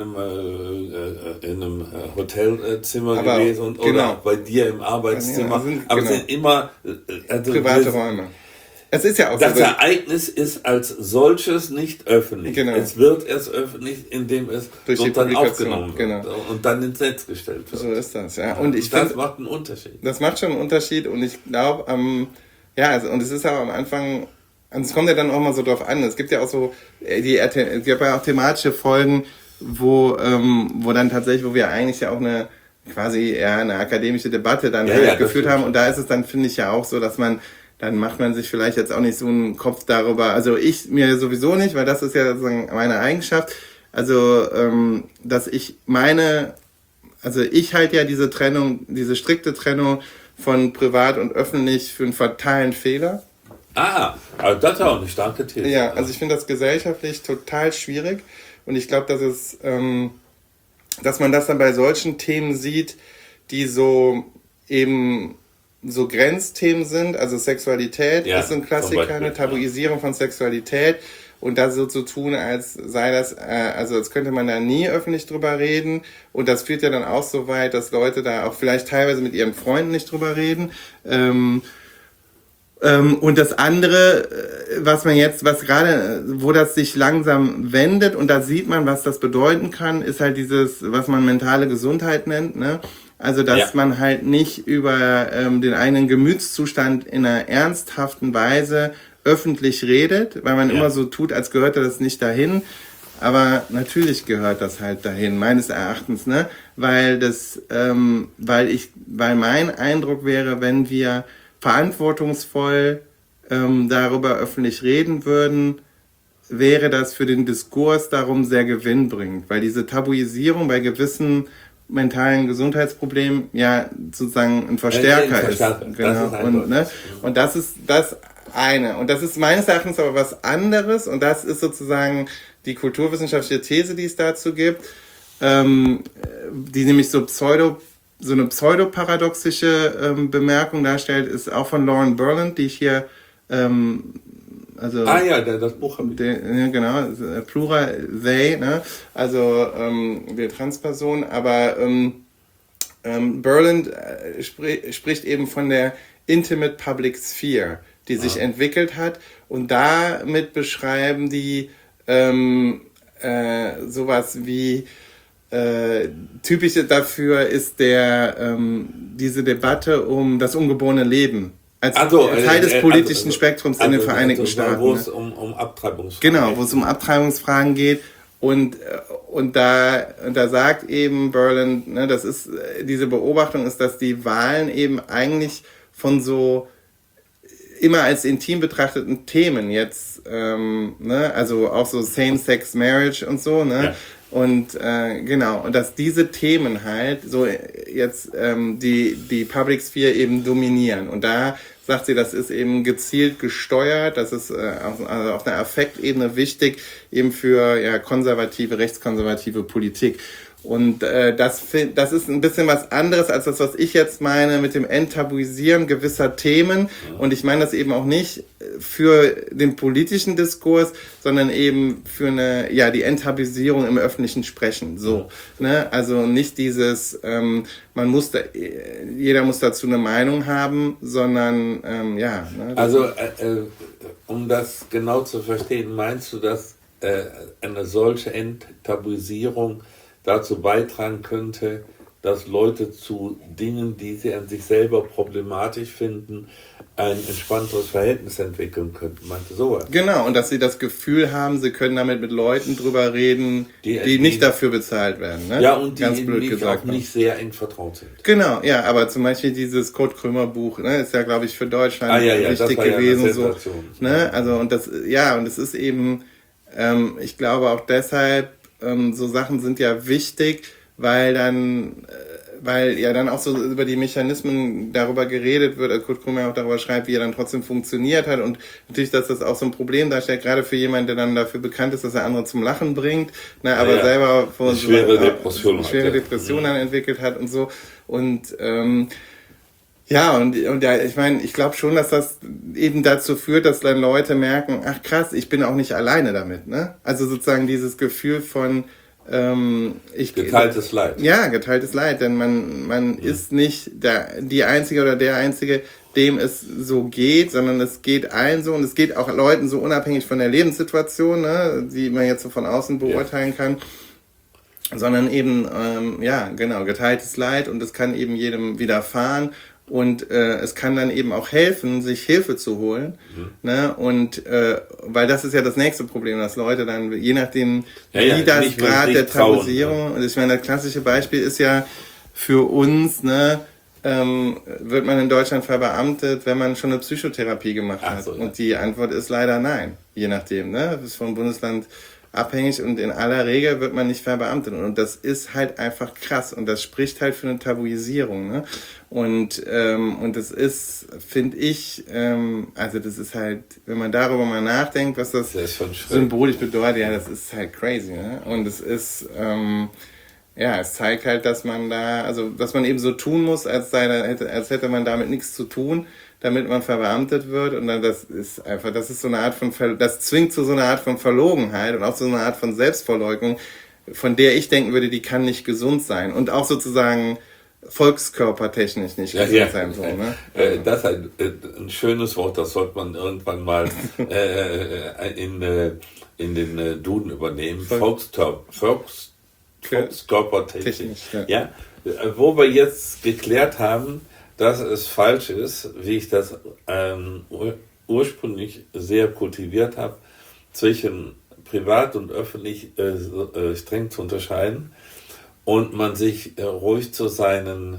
Speaker 2: in einem Hotelzimmer gewesen oder auch bei dir im Arbeitszimmer. Aber sind immer
Speaker 1: private Räume. Es ist ja auch
Speaker 2: das Ereignis ist als solches nicht öffentlich. Genau. Es wird erst öffentlich, indem es dann aufgenommen wird und dann ins Netz gestellt wird.
Speaker 1: So ist das, ja.
Speaker 2: Und das macht einen Unterschied.
Speaker 1: Das macht schon einen Unterschied und ich glaube, und es ist auch am Anfang, und es kommt ja dann auch mal so drauf an, es gibt ja auch so, es gibt ja auch thematische Folgen, wo dann tatsächlich, wo wir eigentlich ja auch eine akademische Debatte dann geführt haben und da ist es dann, finde ich ja auch so, dass dann macht man sich vielleicht jetzt auch nicht so einen Kopf darüber, also ich mir sowieso nicht, weil das ist ja sozusagen meine Eigenschaft, also dass ich halte ja diese strikte Trennung von privat und öffentlich für einen fatalen Fehler.
Speaker 2: Also das ist auch eine starke These.
Speaker 1: Ja, also ich finde das gesellschaftlich total schwierig und ich glaube, dass man das dann bei solchen Themen sieht, die so eben so Grenzthemen sind, also Sexualität ist ein Klassiker, eine Tabuisierung von Sexualität und da so zu tun, als sei das, als könnte man da nie öffentlich drüber reden und das führt ja dann auch so weit, dass Leute da auch vielleicht teilweise mit ihren Freunden nicht drüber reden. Und das andere, wo das sich langsam wendet und da sieht man, was das bedeuten kann, ist halt dieses, was man mentale Gesundheit nennt, ne? Also, dass man halt nicht über den eigenen Gemütszustand in einer ernsthaften Weise öffentlich redet, weil man immer so tut, als gehörte das nicht dahin. Aber natürlich gehört das halt dahin, meines Erachtens, ne? Weil mein Eindruck wäre, wenn wir verantwortungsvoll darüber öffentlich reden würden, wäre das für den Diskurs darum sehr gewinnbringend, weil diese Tabuisierung bei gewissen mentalen Gesundheitsproblemen ja sozusagen ein Verstärker ist. Genau. Und das ist das eine. Und das ist meines Erachtens aber was anderes und das ist sozusagen die kulturwissenschaftliche These, die es dazu gibt, die nämlich so eine pseudoparadoxische Bemerkung darstellt, ist auch von Lauren Berlant, die ich hier das Buch habe ich. Genau, Plural, they, ne? Also wir Transpersonen, aber Berlant spricht eben von der Intimate Public Sphere, die sich entwickelt hat und damit beschreiben die sowas wie typisch dafür ist diese Debatte um das ungeborene Leben. Als Teil des politischen Spektrums in den Vereinigten Staaten.
Speaker 2: Wo es um Abtreibungsfragen
Speaker 1: geht. Genau, wo es um Abtreibungsfragen geht. Und da sagt eben Berlant, ne, diese Beobachtung ist, dass die Wahlen eben eigentlich von so immer als intim betrachteten Themen jetzt, also auch so Same-Sex Marriage und so, ne? Ja. Und und dass diese Themen halt so jetzt die Public Sphere eben dominieren. Und da sagt sie, das ist eben gezielt gesteuert, das ist auf einer Affektebene wichtig, eben für konservative, rechtskonservative Politik. Und das ist ein bisschen was anderes als das, was ich jetzt meine mit dem Enttabuisieren gewisser Themen. Und ich meine das eben auch nicht für den politischen Diskurs, sondern eben für die Enttabuisierung im öffentlichen Sprechen. So, ne? Also nicht dieses, jeder muss dazu eine Meinung haben, sondern
Speaker 2: Also um das genau zu verstehen, meinst du, dass eine solche Enttabuisierung dazu beitragen könnte, dass Leute zu Dingen, die sie an sich selber problematisch finden, ein entspannteres Verhältnis entwickeln könnten. Meinte sowas?
Speaker 1: Genau, und dass sie das Gefühl haben, sie können damit mit Leuten drüber reden, die nicht dafür bezahlt werden. Ne?
Speaker 2: Ja, und die
Speaker 1: ganz blöd gesagt,
Speaker 2: auch nicht sehr eng vertraut sind.
Speaker 1: Genau, ja, aber zum Beispiel dieses Kurt Krömer Buch, ne, ist ja, glaube ich, für Deutschland wichtig gewesen. Ja, so, ne? Also, und das ist eben, ich glaube auch deshalb, so Sachen sind ja wichtig, weil ja dann auch so über die Mechanismen darüber geredet wird, also Kurt Krömer auch darüber schreibt, wie er dann trotzdem funktioniert hat, und natürlich, dass das auch so ein Problem darstellt, gerade für jemanden, der dann dafür bekannt ist, dass er andere zum Lachen bringt, ne, aber selber
Speaker 2: schwere
Speaker 1: Depression dann entwickelt hat und so. Und ich meine, ich glaube schon, dass das eben dazu führt, dass dann Leute merken, ach krass, ich bin auch nicht alleine damit, ne? Also sozusagen dieses Gefühl von
Speaker 2: geteiltes Leid.
Speaker 1: Ja, geteiltes Leid, denn man ist nicht die Einzige oder der Einzige, dem es so geht, sondern es geht allen so, und es geht auch Leuten so unabhängig von der Lebenssituation, ne, die man jetzt so von außen beurteilen kann, sondern eben, geteiltes Leid, und es kann eben jedem widerfahren. Und es kann dann eben auch helfen, sich Hilfe zu holen. Ne? Und weil das ist ja das nächste Problem, dass Leute dann, je nachdem, wie das Grad der Tabuisierung, und ich meine, das klassische Beispiel ist ja für uns, ne, wird man in Deutschland verbeamtet, wenn man schon eine Psychotherapie gemacht hat. So, ja. Und die Antwort ist leider nein, je nachdem. Ne? Das ist vom Bundesland abhängig, und in aller Regel wird man nicht verbeamtet. Und das ist halt einfach krass, und das spricht halt für eine Tabuisierung. Ne? Und das ist, finde ich, also das ist halt, wenn man darüber mal nachdenkt, was das symbolisch bedeutet, ja, das ist halt crazy. Ne? Und es ist, es zeigt halt, dass man dass man eben so tun muss, als hätte man damit nichts zu tun, damit man verbeamtet wird. Und dann das ist so eine Art von, das zwingt zu so einer Art von Verlogenheit und auch zu so einer Art von Selbstverleugnung, von der ich denken würde, die kann nicht gesund sein. Und auch sozusagen volkskörpertechnisch nicht gesund sein. So, ne?
Speaker 2: Das ist ein schönes Wort, das sollte man irgendwann mal in den Duden übernehmen. Volkskörpertechnisch. Ja. Wo wir jetzt geklärt haben, dass es falsch ist, wie ich das ursprünglich sehr kultiviert habe, zwischen privat und öffentlich streng zu unterscheiden, und man sich ruhig zu seinen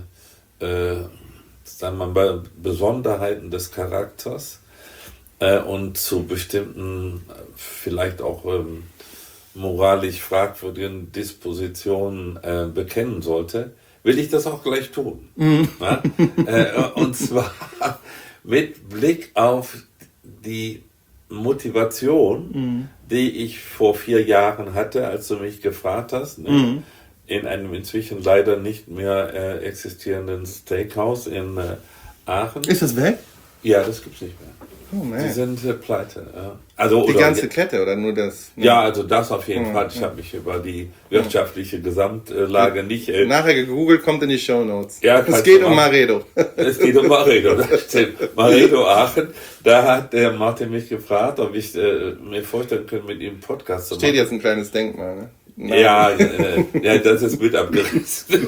Speaker 2: Besonderheiten des Charakters und zu bestimmten, vielleicht auch moralisch fragwürdigen Dispositionen bekennen sollte, will ich das auch gleich tun. Und zwar mit Blick auf die Motivation, die ich vor 4 Jahren hatte, als du mich gefragt hast, ne? In einem inzwischen leider nicht mehr existierenden Steakhouse in Aachen.
Speaker 1: Ist das weg?
Speaker 2: Ja, das gibt's nicht mehr.
Speaker 1: Oh, man.
Speaker 2: Die sind pleite. Also,
Speaker 1: die ganze Kette oder nur das?
Speaker 2: Ne? Ja, also das auf jeden Fall. Ich habe mich über die wirtschaftliche Gesamtlage nicht...
Speaker 1: Nachher gegoogelt, kommt in die Shownotes.
Speaker 2: Ja,
Speaker 1: es geht um Maredo.
Speaker 2: Es geht um Maredo. Maredo Aachen. Da hat der Martin mich gefragt, ob ich mir vorstellen könnte, mit ihm einen Podcast zu machen.
Speaker 1: Steht jetzt ein kleines Denkmal, ne?
Speaker 2: Ja, das ist mit abgerissen.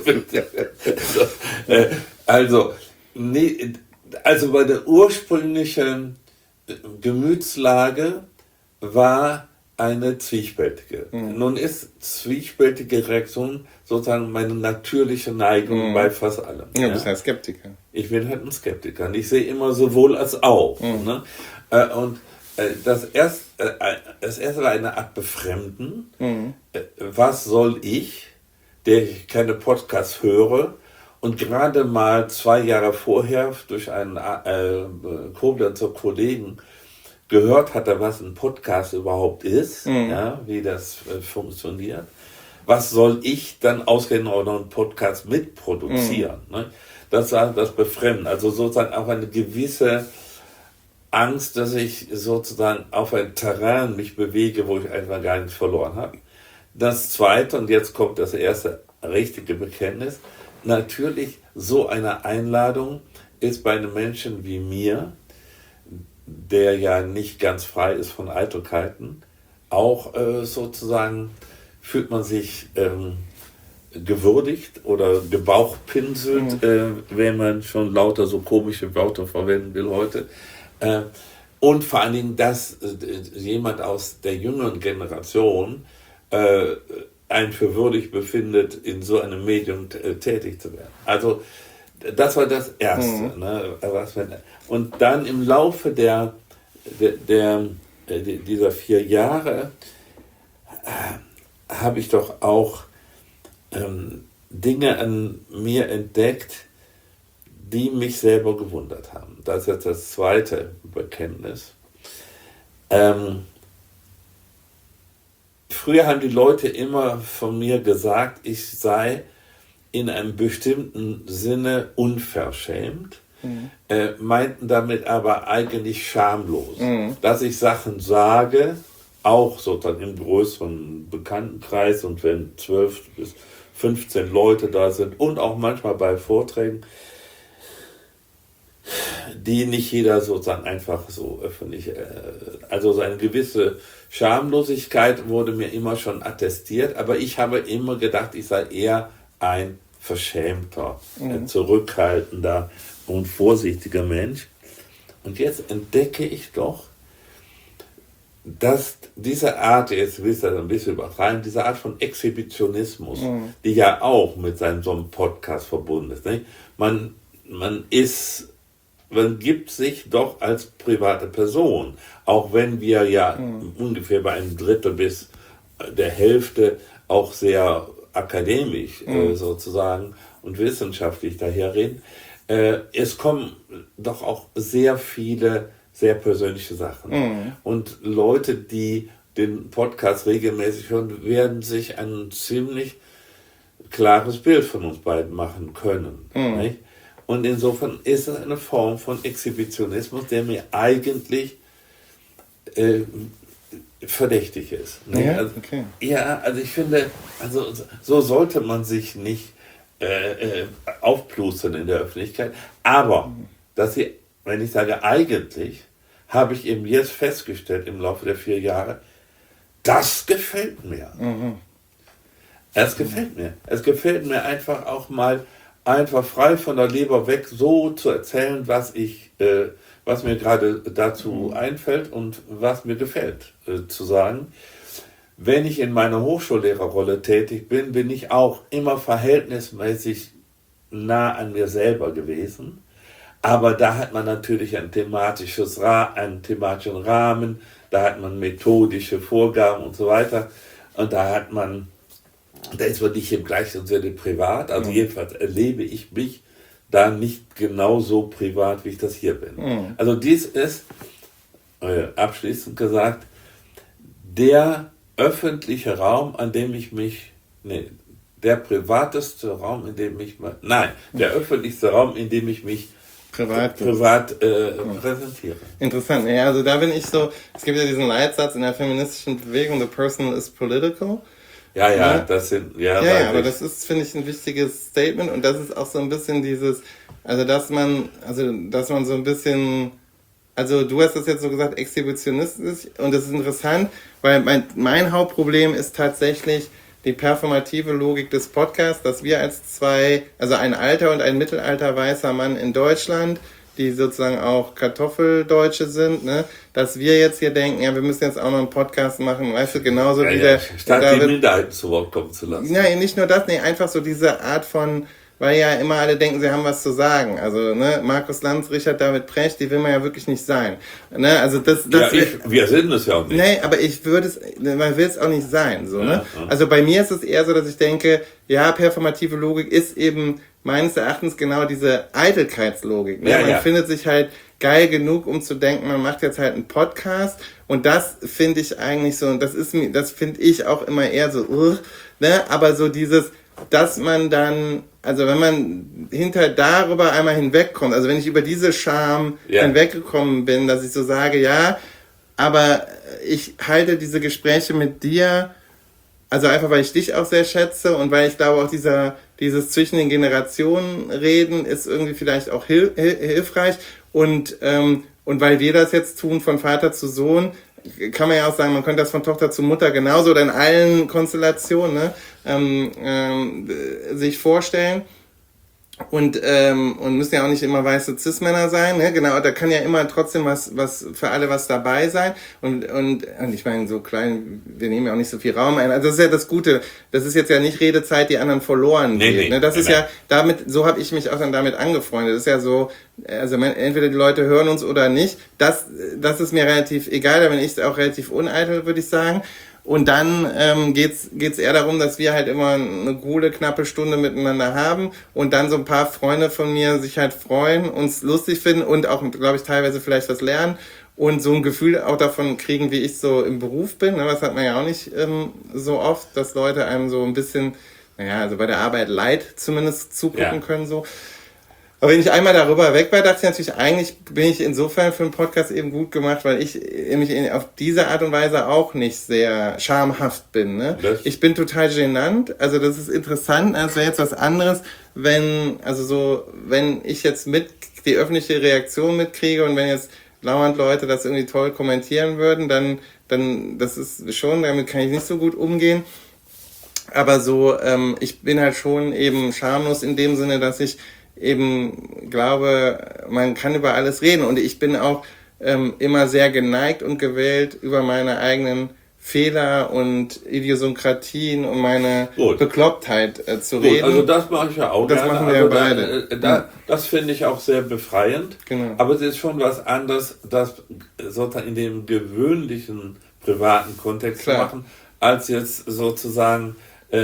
Speaker 2: Also bei der ursprünglichen Gemütslage war eine zwiespältige. Nun ist zwiespältige Reaktion sozusagen meine natürliche Neigung bei fast allem.
Speaker 1: Ja, du bist ein Skeptiker.
Speaker 2: Ich bin halt ein Skeptiker. Und ich sehe immer sowohl als auch. Ne? Und das erste war eine Art Befremden. Was soll ich, der ich keine Podcasts höre, und gerade mal 2 Jahre vorher durch einen Koblenzer Kollegen gehört hatte, was ein Podcast überhaupt ist, ja, wie das funktioniert. Was soll ich dann ausgerechnet auch noch einen Podcast mitproduzieren? Ne? Das war das Befremden. Also sozusagen auch eine gewisse Angst, dass ich sozusagen auf ein Terrain mich bewege, wo ich einfach gar nichts verloren habe. Das Zweite, und jetzt kommt das erste richtige Bekenntnis, natürlich so eine Einladung ist bei einem Menschen wie mir, der ja nicht ganz frei ist von Eitelkeiten, auch sozusagen fühlt man sich gewürdigt oder gebauchpinselt, wenn man schon lauter so komische Wörter verwenden will heute. Und vor allen Dingen, dass jemand aus der jüngeren Generation einen für würdig befindet, in so einem Medium tätig zu werden. Also das war das Erste. Ne? Und dann im Laufe dieser 4 Jahre habe ich doch auch Dinge an mir entdeckt, die mich selber gewundert haben. Das ist jetzt das zweite Bekenntnis. Früher haben die Leute immer von mir gesagt, ich sei in einem bestimmten Sinne unverschämt, meinten damit aber eigentlich schamlos. Dass ich Sachen sage, auch sozusagen im größeren Bekanntenkreis und wenn 12 bis 15 Leute da sind und auch manchmal bei Vorträgen, die nicht jeder sozusagen einfach so öffentlich, also so eine gewisse Schamlosigkeit wurde mir immer schon attestiert, aber ich habe immer gedacht, ich sei eher ein verschämter, zurückhaltender und vorsichtiger Mensch. Und jetzt entdecke ich doch, dass diese Art, jetzt will ich das ein bisschen übertreiben, diese Art von Exhibitionismus, die ja auch mit so einem Podcast verbunden ist, nicht? Man gibt sich doch als private Person, auch wenn wir ja ungefähr bei einem Drittel bis der Hälfte auch sehr akademisch sozusagen und wissenschaftlich daherreden. Es kommen doch auch sehr viele sehr persönliche Sachen. Und Leute, die den Podcast regelmäßig hören, werden sich ein ziemlich klares Bild von uns beiden machen können. Nicht? Und insofern ist es eine Form von Exhibitionismus, der mir eigentlich verdächtig ist.
Speaker 1: Ja, also, okay.
Speaker 2: Ja, also ich finde, also so sollte man sich nicht aufplustern in der Öffentlichkeit. Aber, wenn ich sage eigentlich, habe ich eben jetzt festgestellt im Laufe der 4 Jahre, das gefällt mir. Es gefällt mir. Es gefällt mir einfach auch mal einfach frei von der Leber weg so zu erzählen, was mir gerade dazu einfällt und was mir gefällt zu sagen. Wenn ich in meiner Hochschullehrerrolle tätig bin, bin ich auch immer verhältnismäßig nah an mir selber gewesen. Aber da hat man natürlich einen thematischen Rahmen, da hat man methodische Vorgaben und so weiter. Und da ist man nicht im gleichen Sinne privat. Also jedenfalls erlebe ich mich da nicht genauso privat, wie ich das hier bin. Also dies ist, abschließend gesagt, der öffentliche Raum, der privateste Raum, der öffentlichste Raum, in dem ich mich privat präsentiere.
Speaker 1: Interessant. Ja, also da bin ich so, es gibt ja diesen Leitsatz in der feministischen Bewegung, the personal is political.
Speaker 2: Ja, das sind,
Speaker 1: aber das ist, finde ich, ein wichtiges Statement und das ist auch so ein bisschen dieses, dass man so ein bisschen, also du hast das jetzt so gesagt, exhibitionistisch und das ist interessant, weil mein Hauptproblem ist tatsächlich die performative Logik des Podcasts, dass wir als ein alter und ein mittelalter weißer Mann in Deutschland, die sozusagen auch Kartoffeldeutsche sind, ne, dass wir jetzt hier denken, ja, wir müssen jetzt auch noch einen Podcast machen, weißt du, genauso wie der...
Speaker 2: Statt die Minderheiten zu Wort kommen zu lassen.
Speaker 1: Ja, nicht nur das, einfach so diese Art von, weil ja immer alle denken, sie haben was zu sagen. Also, ne, Markus Lanz, Richard David Precht, die will man ja wirklich nicht sein. Ne, also
Speaker 2: wir sind es ja auch nicht.
Speaker 1: Nee, aber man will es auch nicht sein, so, ne? Also bei mir ist es eher so, dass ich denke, ja, performative Logik ist eben meines Erachtens genau diese Eitelkeitslogik. Ne? Man findet sich halt geil genug, um zu denken, man macht jetzt halt einen Podcast und das finde ich eigentlich so, und das finde ich auch immer eher so, ne? Aber so dieses, dass man dann, also wenn man darüber einmal hinwegkommt, also wenn ich über diese Scham hinweggekommen bin, dass ich so sage, ja, aber ich halte diese Gespräche mit dir, also einfach, weil ich dich auch sehr schätze und weil ich glaube auch dieses zwischen den Generationen reden ist irgendwie vielleicht auch hilfreich und weil wir das jetzt tun von Vater zu Sohn, kann man ja auch sagen, man könnte das von Tochter zu Mutter genauso oder in allen Konstellationen sich vorstellen. Und müssen ja auch nicht immer weiße Cis-Männer sein, ne? Genau, da kann ja immer trotzdem was für alle was dabei sein. Und ich meine, so klein, wir nehmen ja auch nicht so viel Raum ein. Also das ist ja das Gute. Das ist jetzt ja nicht Redezeit, die anderen verloren geht. Ne? Das ist ja, damit, so habe ich mich auch dann damit angefreundet. Das ist ja so, also entweder die Leute hören uns oder nicht. Das ist mir relativ egal, da bin ich auch relativ uneitel, würde ich sagen. Und dann geht's eher darum, dass wir halt immer eine gute, knappe Stunde miteinander haben und dann so ein paar Freunde von mir sich halt freuen, uns lustig finden und auch, glaube ich, teilweise vielleicht was lernen und so ein Gefühl auch davon kriegen, wie ich so im Beruf bin. Das hat man ja auch nicht so oft, dass Leute einem so ein bisschen, also bei der Arbeit Leid zumindest zugucken können so. Aber wenn ich einmal darüber weg war, dachte ich natürlich, eigentlich bin ich insofern für einen Podcast eben gut gemacht, weil ich mich auf diese Art und Weise auch nicht sehr schamhaft bin. Ne? Ich bin total genannt, also das ist interessant, das wäre jetzt was anderes, wenn ich jetzt die öffentliche Reaktion mitkriege und wenn jetzt dauernd Leute das irgendwie toll kommentieren würden, dann das ist schon, damit kann ich nicht so gut umgehen. Aber so, ich bin halt schon eben schamlos in dem Sinne, dass ich eben glaube, man kann über alles reden und ich bin auch immer sehr geneigt und gewählt, über meine eigenen Fehler und Idiosynkratien und meine Beklopptheit zu reden.
Speaker 2: Also das mache ich ja auch
Speaker 1: das
Speaker 2: gerne.
Speaker 1: Machen wir beide.
Speaker 2: Das finde ich auch sehr befreiend.
Speaker 1: Genau.
Speaker 2: Aber es ist schon was anderes, das sozusagen in dem gewöhnlichen privaten Kontext zu machen, als jetzt sozusagen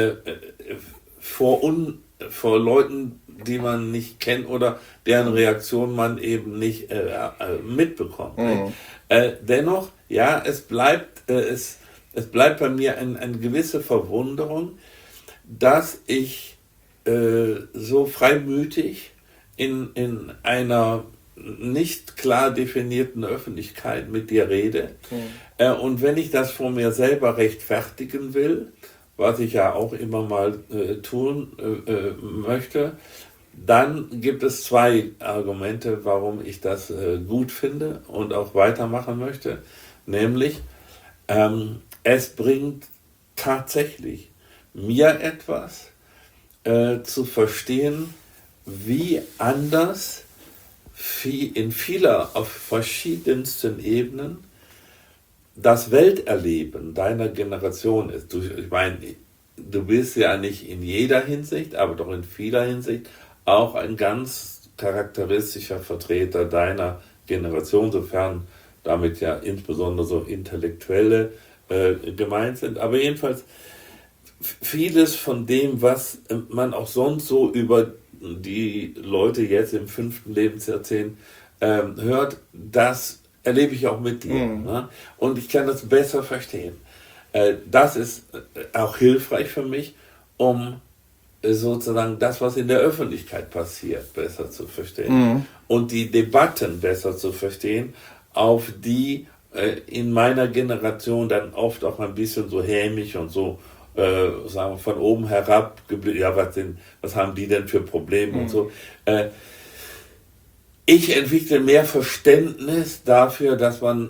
Speaker 2: vor Leuten, die man nicht kennt oder deren Reaktion man eben nicht mitbekommt. Mhm. Dennoch, ja, es bleibt bei mir eine gewisse Verwunderung, dass ich so freimütig in einer nicht klar definierten Öffentlichkeit mit dir rede. Mhm. Und wenn ich das vor mir selber rechtfertigen will, was ich ja auch immer mal tun möchte, dann gibt es zwei Argumente, warum ich das gut finde und auch weitermachen möchte. Nämlich, es bringt tatsächlich mir etwas zu verstehen, wie anders auf verschiedensten Ebenen das Welterleben deiner Generation ist. Ich meine, du bist ja nicht in jeder Hinsicht, aber doch in vieler Hinsicht auch ein ganz charakteristischer Vertreter deiner Generation, sofern damit ja insbesondere so Intellektuelle gemeint sind. Aber jedenfalls vieles von dem, was man auch sonst so über die Leute jetzt im 5. Lebensjahrzehnt hört, das erlebe ich auch mit dir. Mhm. Ne? Und ich kann das besser verstehen. Das ist auch hilfreich für mich, um sozusagen das, was in der Öffentlichkeit passiert, besser zu verstehen. Mhm. Und die Debatten besser zu verstehen, auf die in meiner Generation dann oft auch ein bisschen so hämisch und so sagen wir, von oben herab, ja, was haben die denn für Probleme und so. Ich entwickle mehr Verständnis dafür, dass man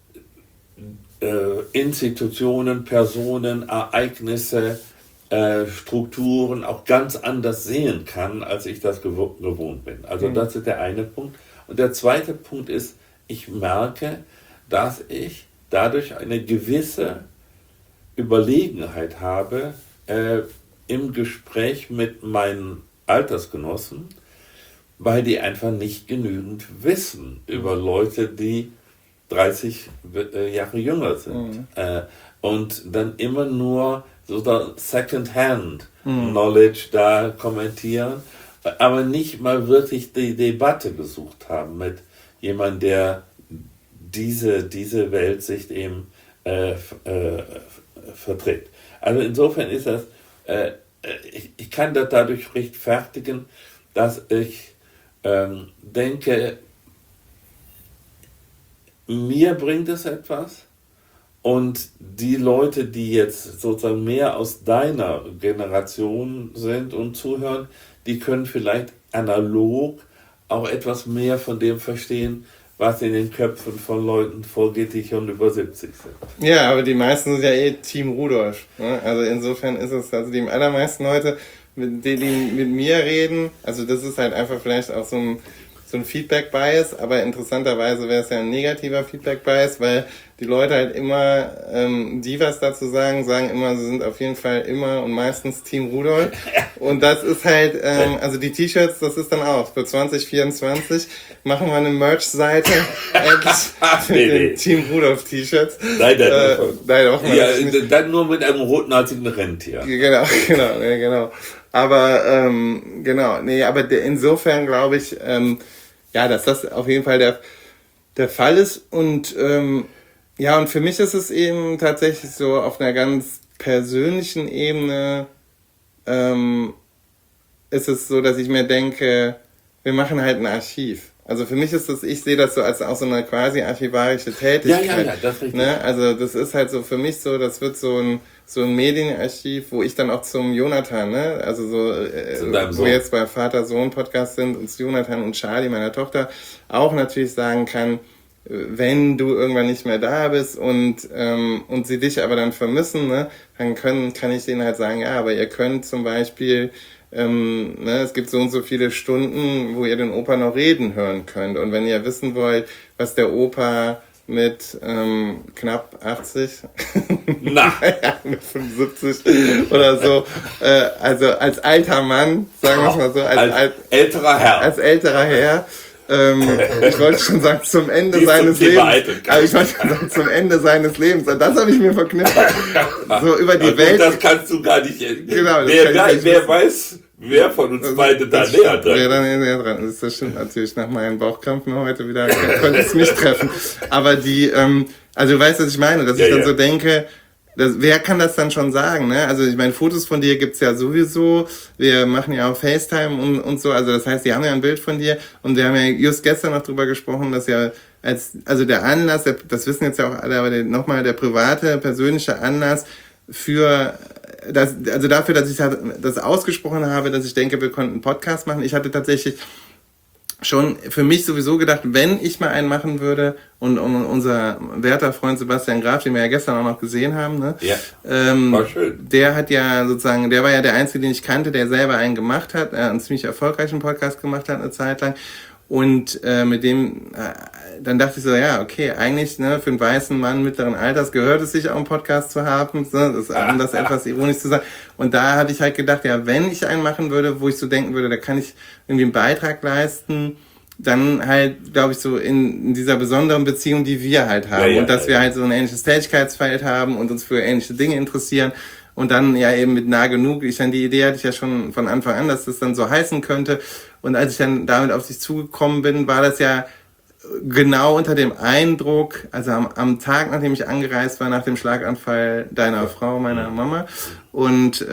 Speaker 2: Institutionen, Personen, Ereignisse, Strukturen auch ganz anders sehen kann, als ich das gewohnt bin. Also das ist der eine Punkt. Und der zweite Punkt ist, ich merke, dass ich dadurch eine gewisse Überlegenheit habe im Gespräch mit meinen Altersgenossen, weil die einfach nicht genügend wissen über Leute, die 30 Jahre jünger sind. Und dann immer nur so Second-Hand Knowledge da kommentieren, aber nicht mal wirklich die Debatte gesucht haben mit jemandem, der diese Weltsicht eben vertritt. Also insofern ist das, ich kann das dadurch rechtfertigen, dass ich denke, mir bringt es etwas und die Leute, die jetzt sozusagen mehr aus deiner Generation sind und zuhören, die können vielleicht analog auch etwas mehr von dem verstehen, was in den Köpfen von Leuten vorgeht, die schon über 70 sind.
Speaker 1: Ja, aber die meisten sind ja Team Rudolf. Ne? Also insofern ist es, also die allermeisten Leute, die mit mir reden, also das ist halt einfach vielleicht auch so ein Feedback-Bias, aber interessanterweise wäre es ja ein negativer Feedback-Bias, weil die Leute halt immer, die was dazu sagen immer, sie sind auf jeden Fall immer und meistens Team Rudolf. Und das ist halt, also die T-Shirts, das ist dann auch für 2024 machen wir eine Merch-Seite mit den Team Rudolf T-Shirts.
Speaker 2: Nein,
Speaker 1: auch
Speaker 2: ja, dann nur mit einem rotnasigen Rentier.
Speaker 1: Genau. Aber aber insofern glaube ich, dass das auf jeden Fall der Fall ist. Und und für mich ist es eben tatsächlich so auf einer ganz persönlichen Ebene ist es so, dass ich mir denke, wir machen halt ein Archiv. Also für mich ist das, ich sehe das so als auch so eine quasi archivarische Tätigkeit.
Speaker 2: Ja, das ist richtig.
Speaker 1: Ne? Also das ist halt so für mich so, das wird so ein Medienarchiv, wo ich dann auch zum Jonathan, ne? Also wo wir jetzt bei Vater-Sohn-Podcast sind, und Jonathan und Charlie, meiner Tochter, auch natürlich sagen kann, wenn du irgendwann nicht mehr da bist und sie dich aber dann vermissen, ne, dann kann ich denen halt sagen, ja, aber ihr könnt zum Beispiel, es gibt so und so viele Stunden, wo ihr den Opa noch reden hören könnt. Und wenn ihr wissen wollt, was der Opa mit knapp 80, mit 75 oder so, also als alter Mann, sagen wir es mal so, als älterer Herr, ich wollte schon sagen, zum Ende seines Lebens. Aber ich wollte schon sagen, zum Ende seines Lebens. Und das habe ich mir verknüpft. So über die Welt.
Speaker 2: Das kannst du gar nicht.
Speaker 1: Genau.
Speaker 2: Wer weiß, wer von uns beide da näher dran ist.
Speaker 1: Wer da näher dran ist, das stimmt natürlich. Nach meinen Bauchkrampfen heute wieder konnte es mich treffen. Aber also du weißt, was ich meine, dass ich dann so denke, wer kann das dann schon sagen, ne? Also ich meine, Fotos von dir gibt's ja sowieso, wir machen ja auch FaceTime und so, also das heißt, die haben ja ein Bild von dir und wir haben ja just gestern noch drüber gesprochen, dass ja also der Anlass, das wissen jetzt ja auch alle, aber nochmal der private, persönliche Anlass dafür, dass ich das ausgesprochen habe, dass ich denke, wir konnten einen Podcast machen. Ich hatte tatsächlich schon für mich sowieso gedacht, wenn ich mal einen machen würde und unser werter Freund Sebastian Graf, den wir ja gestern auch noch gesehen haben, ne?
Speaker 2: Ja, war schön.
Speaker 1: Der hat ja sozusagen, der war ja der Einzige, den ich kannte, der selber einen gemacht hat, einen ziemlich erfolgreichen Podcast gemacht hat eine Zeit lang. Und mit dem, dann dachte ich so, ja, okay, eigentlich, ne, für einen weißen Mann mittleren Alters gehört es sich auch einen Podcast zu haben, ne, um das etwas ironisch zu sagen. Und da hatte ich halt gedacht, ja, wenn ich einen machen würde, wo ich so denken würde, da kann ich irgendwie einen Beitrag leisten, dann halt, glaube ich, so in dieser besonderen Beziehung, die wir halt haben. Und dass wir halt so ein ähnliches Tätigkeitsfeld haben und uns für ähnliche Dinge interessieren. Und dann ja eben mit nah genug. Die Idee hatte ich ja schon von Anfang an, dass das dann so heißen könnte. Und als ich dann damit auf dich zugekommen bin, war das ja genau unter dem Eindruck, also am Tag, nachdem ich angereist war, nach dem Schlaganfall deiner Frau, meiner Mama. Und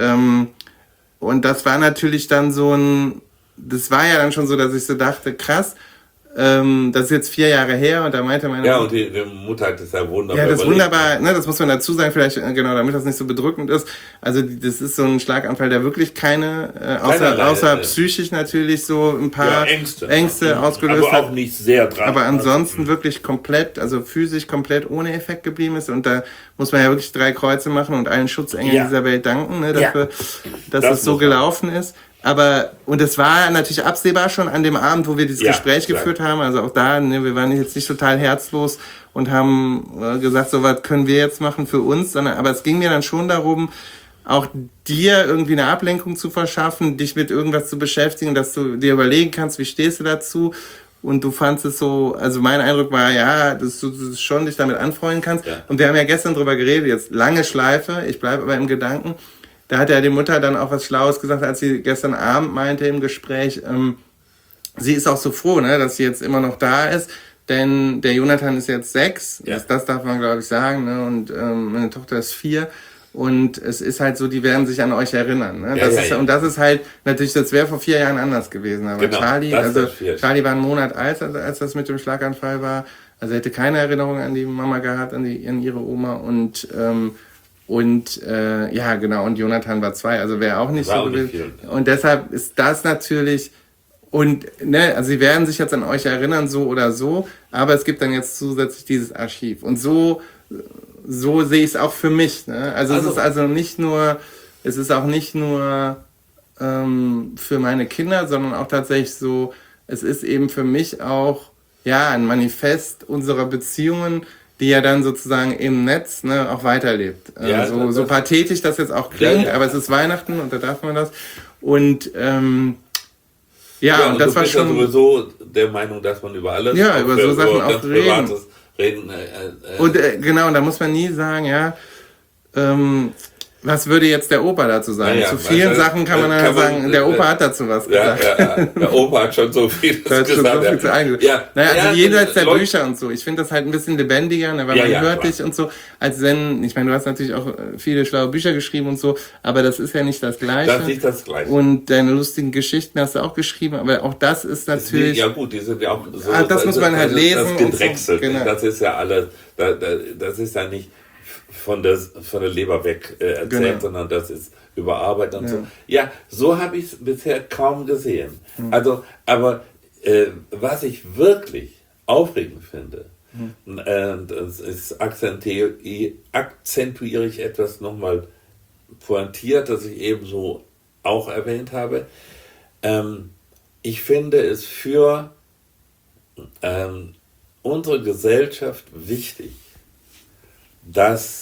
Speaker 1: das war natürlich dann das war ja dann schon so, dass ich so dachte, krass, das ist jetzt 4 Jahre her und da meinte meine
Speaker 2: Mutter... Ja, und die Mutter hat das ja wunderbar
Speaker 1: das wunderbar, ne, das muss man dazu sagen, vielleicht, genau, damit das nicht so bedrückend ist. Also das ist so ein Schlaganfall, der wirklich keine, außer psychisch natürlich so ein paar Ängste ausgelöst hat.
Speaker 2: Aber auch nicht sehr dran.
Speaker 1: Aber ansonsten wirklich komplett, also physisch komplett ohne Effekt geblieben ist. Und da muss man ja wirklich 3 Kreuze machen und allen Schutzengeln dieser Welt danken, ne, dafür, dass es so gelaufen ist. Aber, und es war natürlich absehbar schon an dem Abend, wo wir dieses Gespräch geführt haben, also auch da, ne, wir waren jetzt nicht total herzlos und haben gesagt, so was können wir jetzt machen für uns, aber es ging mir dann schon darum, auch dir irgendwie eine Ablenkung zu verschaffen, dich mit irgendwas zu beschäftigen, dass du dir überlegen kannst, wie stehst du dazu, und du fandst es so, also mein Eindruck war, ja, dass du schon dich damit anfreunden kannst, und wir haben ja gestern drüber geredet, jetzt lange Schleife, ich bleibe aber im Gedanken. Da hat ja die Mutter dann auch was Schlaues gesagt, als sie gestern Abend meinte im Gespräch, sie ist auch so froh, ne, dass sie jetzt immer noch da ist, denn der Jonathan ist jetzt 6, das darf man glaube ich sagen, ne, und meine Tochter ist 4 und es ist halt so, die werden sich an euch erinnern, ne? Und das ist halt, natürlich, das wäre vor 4 Jahren anders gewesen, aber genau, Charlie war einen Monat alt, als das mit dem Schlaganfall war, also hätte keine Erinnerung an die Mama gehabt, an ihre Oma und Jonathan war 2, also wäre auch nicht so gewesen. Und deshalb ist das natürlich Und ne, also sie werden sich jetzt an euch erinnern, so oder so, aber es gibt dann jetzt zusätzlich dieses Archiv. Und so sehe ich es auch für mich. Ne? Also es ist also nicht nur, es ist auch nicht nur für meine Kinder, sondern auch tatsächlich so, es ist eben für mich auch ja ein Manifest unserer Beziehungen, die ja dann sozusagen im Netz ne, auch weiterlebt.
Speaker 2: Ja,
Speaker 1: so pathetisch das jetzt auch klingt, aber es ist Weihnachten und da darf man das. Und
Speaker 2: und das war schon. Ja sowieso der Meinung, dass man über alles.
Speaker 1: Ja, über so Sachen auch reden. Und genau, und da muss man nie sagen, ja, was würde jetzt der Opa dazu sagen? Zu vielen Sachen kann man dann sagen, der Opa hat dazu was gesagt.
Speaker 2: Ja, der Opa hat schon so viel gesagt.
Speaker 1: Also jenseits der Bücher und so. Ich finde das halt ein bisschen lebendiger, ne, weil man hört dich und so. Als wenn, ich meine, du hast natürlich auch viele schlaue Bücher geschrieben und so, aber das ist ja nicht das Gleiche.
Speaker 2: Das ist nicht das Gleiche.
Speaker 1: Und deine lustigen Geschichten hast du auch geschrieben, aber auch das ist natürlich...
Speaker 2: Ja gut, die sind ja auch so...
Speaker 1: das muss man halt lesen.
Speaker 2: Das gedrechselt.
Speaker 1: So, genau.
Speaker 2: Das ist ja alles... Das ist ja nicht... Von der Leber weg erzählt, sondern das ist überarbeitet und so. Ja, so habe ich es bisher kaum gesehen. Also, aber was ich wirklich aufregend finde, das ist, akzentuiere ich etwas nochmal pointiert, das ich eben so auch erwähnt habe. Ich finde es für unsere Gesellschaft wichtig, dass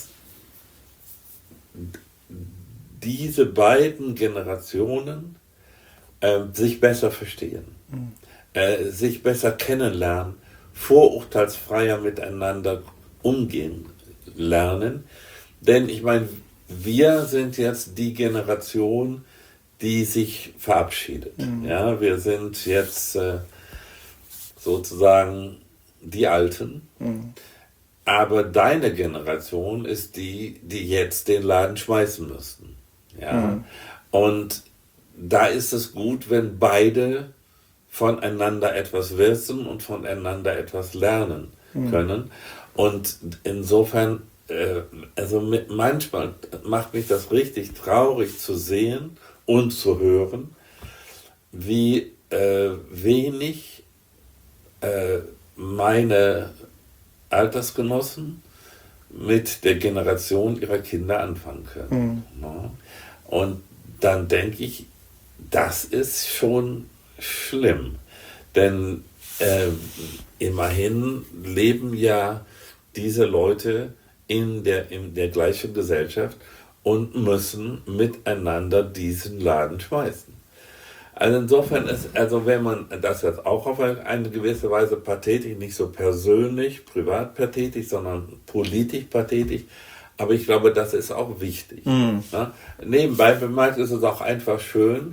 Speaker 2: diese beiden Generationen sich besser verstehen, sich besser kennenlernen, vorurteilsfreier miteinander umgehen lernen. Denn ich meine, wir sind jetzt die Generation, die sich verabschiedet. Ja, wir sind jetzt sozusagen die Alten. Aber deine Generation ist die jetzt den Laden schmeißen müssten. Ja? Und da ist es gut, wenn beide voneinander etwas wissen und voneinander etwas lernen können. Und insofern, manchmal macht mich das richtig traurig zu sehen und zu hören, wie wenig meine Altersgenossen mit der Generation ihrer Kinder anfangen können. Und dann denke ich, das ist schon schlimm. Denn immerhin leben ja diese Leute in der gleichen Gesellschaft und müssen miteinander diesen Laden schmeißen. Also insofern ist, wenn man das jetzt auch auf eine gewisse Weise pathetisch, nicht so persönlich, privat pathetisch, sondern politisch pathetisch, aber ich glaube, das ist auch wichtig. Ja? Nebenbei bemerkt ist es auch einfach schön,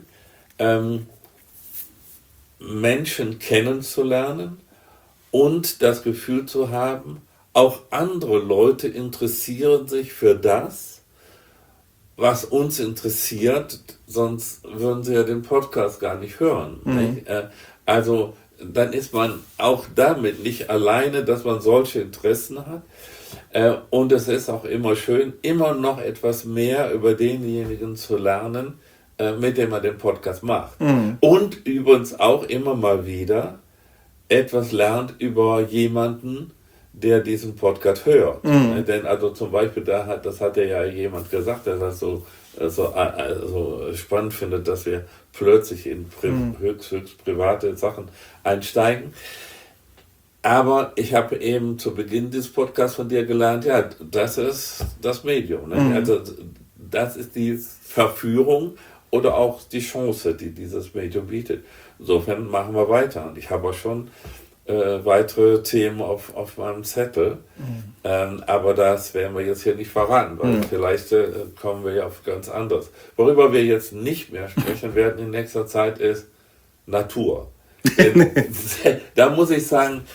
Speaker 2: Menschen kennenzulernen und das Gefühl zu haben, auch andere Leute interessieren sich für das, was uns interessiert, sonst würden sie ja den Podcast gar nicht hören. Nicht? Also dann ist man auch damit nicht alleine, dass man solche Interessen hat. Und es ist auch immer schön, immer noch etwas mehr über denjenigen zu lernen, mit dem man den Podcast macht. Und übrigens auch immer mal wieder etwas lernt über jemanden, der diesen Podcast hört. Denn also zum Beispiel, das hat ja jemand gesagt, der das so spannend findet, dass wir plötzlich in höchst private Sachen einsteigen. Aber ich habe eben zu Beginn des Podcasts von dir gelernt, ja, das ist das Medium. Ne? Also das ist die Verführung oder auch die Chance, die dieses Medium bietet. Insofern machen wir weiter. Und ich habe auch schon weitere Themen auf meinem Zettel. Aber das werden wir jetzt hier nicht verraten, weil vielleicht kommen wir ja auf ganz anderes. Worüber wir jetzt nicht mehr sprechen werden in nächster Zeit ist Natur. Da muss ich sagen,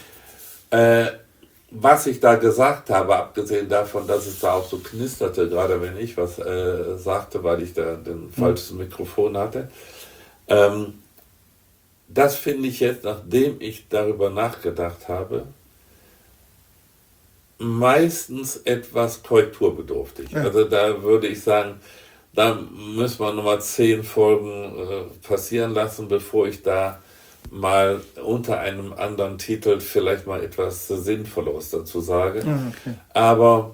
Speaker 2: was ich da gesagt habe, abgesehen davon, dass es da auch so knisterte, gerade wenn ich was sagte, weil ich da den falschen Mikrofon hatte, das finde ich jetzt, nachdem ich darüber nachgedacht habe, meistens etwas korrekturbedürftig. Also da würde ich sagen, da müssen wir nochmal 10 Folgen passieren lassen, bevor ich da mal unter einem anderen Titel vielleicht mal etwas Sinnvolleres dazu sage.
Speaker 1: Okay.
Speaker 2: Aber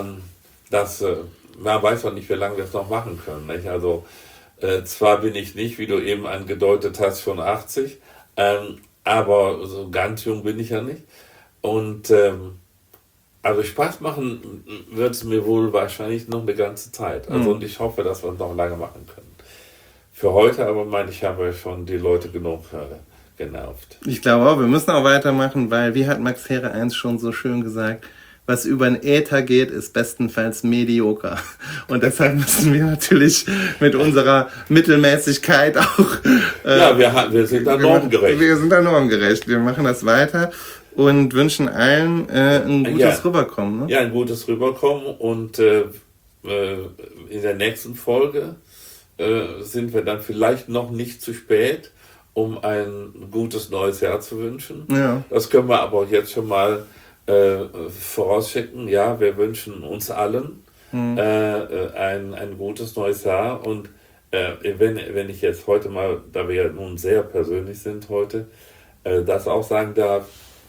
Speaker 2: man weiß auch nicht, wie lange wir es noch machen können. Nicht? Also zwar bin ich nicht, wie du eben angedeutet hast, schon 80, aber so ganz jung bin ich ja nicht. Und also Spaß machen wird es mir wohl wahrscheinlich noch eine ganze Zeit. Also und ich hoffe, dass wir es noch lange machen können. Für heute aber meine ich, haben wir schon die Leute genug genervt.
Speaker 1: Ich glaube auch, wir müssen auch weitermachen, weil, wie hat Max Herre einst schon so schön gesagt, was über den Äther geht, ist bestenfalls medioker. Und deshalb müssen wir natürlich mit unserer Mittelmäßigkeit auch...
Speaker 2: wir sind da normgerecht.
Speaker 1: Wir sind da normgerecht. Wir machen das weiter und wünschen allen ein gutes Rüberkommen. Ne?
Speaker 2: Ja, ein gutes Rüberkommen. Und in der nächsten Folge sind wir dann vielleicht noch nicht zu spät, um ein gutes neues Jahr zu wünschen. Ja. Das können wir aber auch jetzt schon mal vorausschicken. Ja, wir wünschen uns allen ein gutes neues Jahr. Und wenn ich jetzt heute mal, da wir ja nun sehr persönlich sind heute, das auch sagen darf,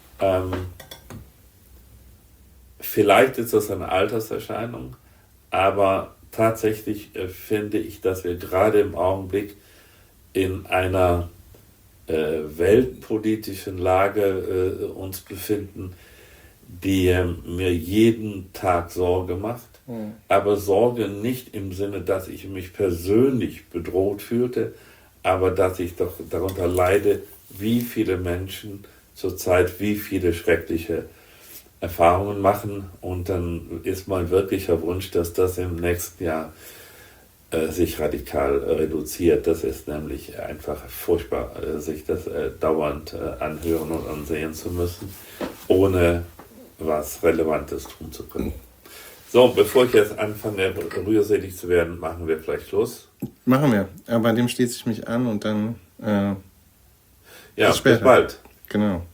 Speaker 2: vielleicht ist das eine Alterserscheinung, aber tatsächlich finde ich, dass wir gerade im Augenblick in einer weltpolitischen Lage uns befinden, die mir jeden Tag Sorge macht. Aber Sorge nicht im Sinne, dass ich mich persönlich bedroht fühlte, aber dass ich doch darunter leide, wie viele Menschen zurzeit wie viele schreckliche Erfahrungen machen. Und dann ist mein wirklicher Wunsch, dass das im nächsten Jahr sich radikal reduziert. Das ist nämlich einfach furchtbar, sich das dauernd anhören und ansehen zu müssen, ohne was Relevantes tun zu können. So, bevor ich jetzt anfange, rührselig zu werden, machen wir vielleicht Schluss.
Speaker 1: Machen wir. Aber dem schließe ich mich an und dann
Speaker 2: bis bald.
Speaker 1: Genau.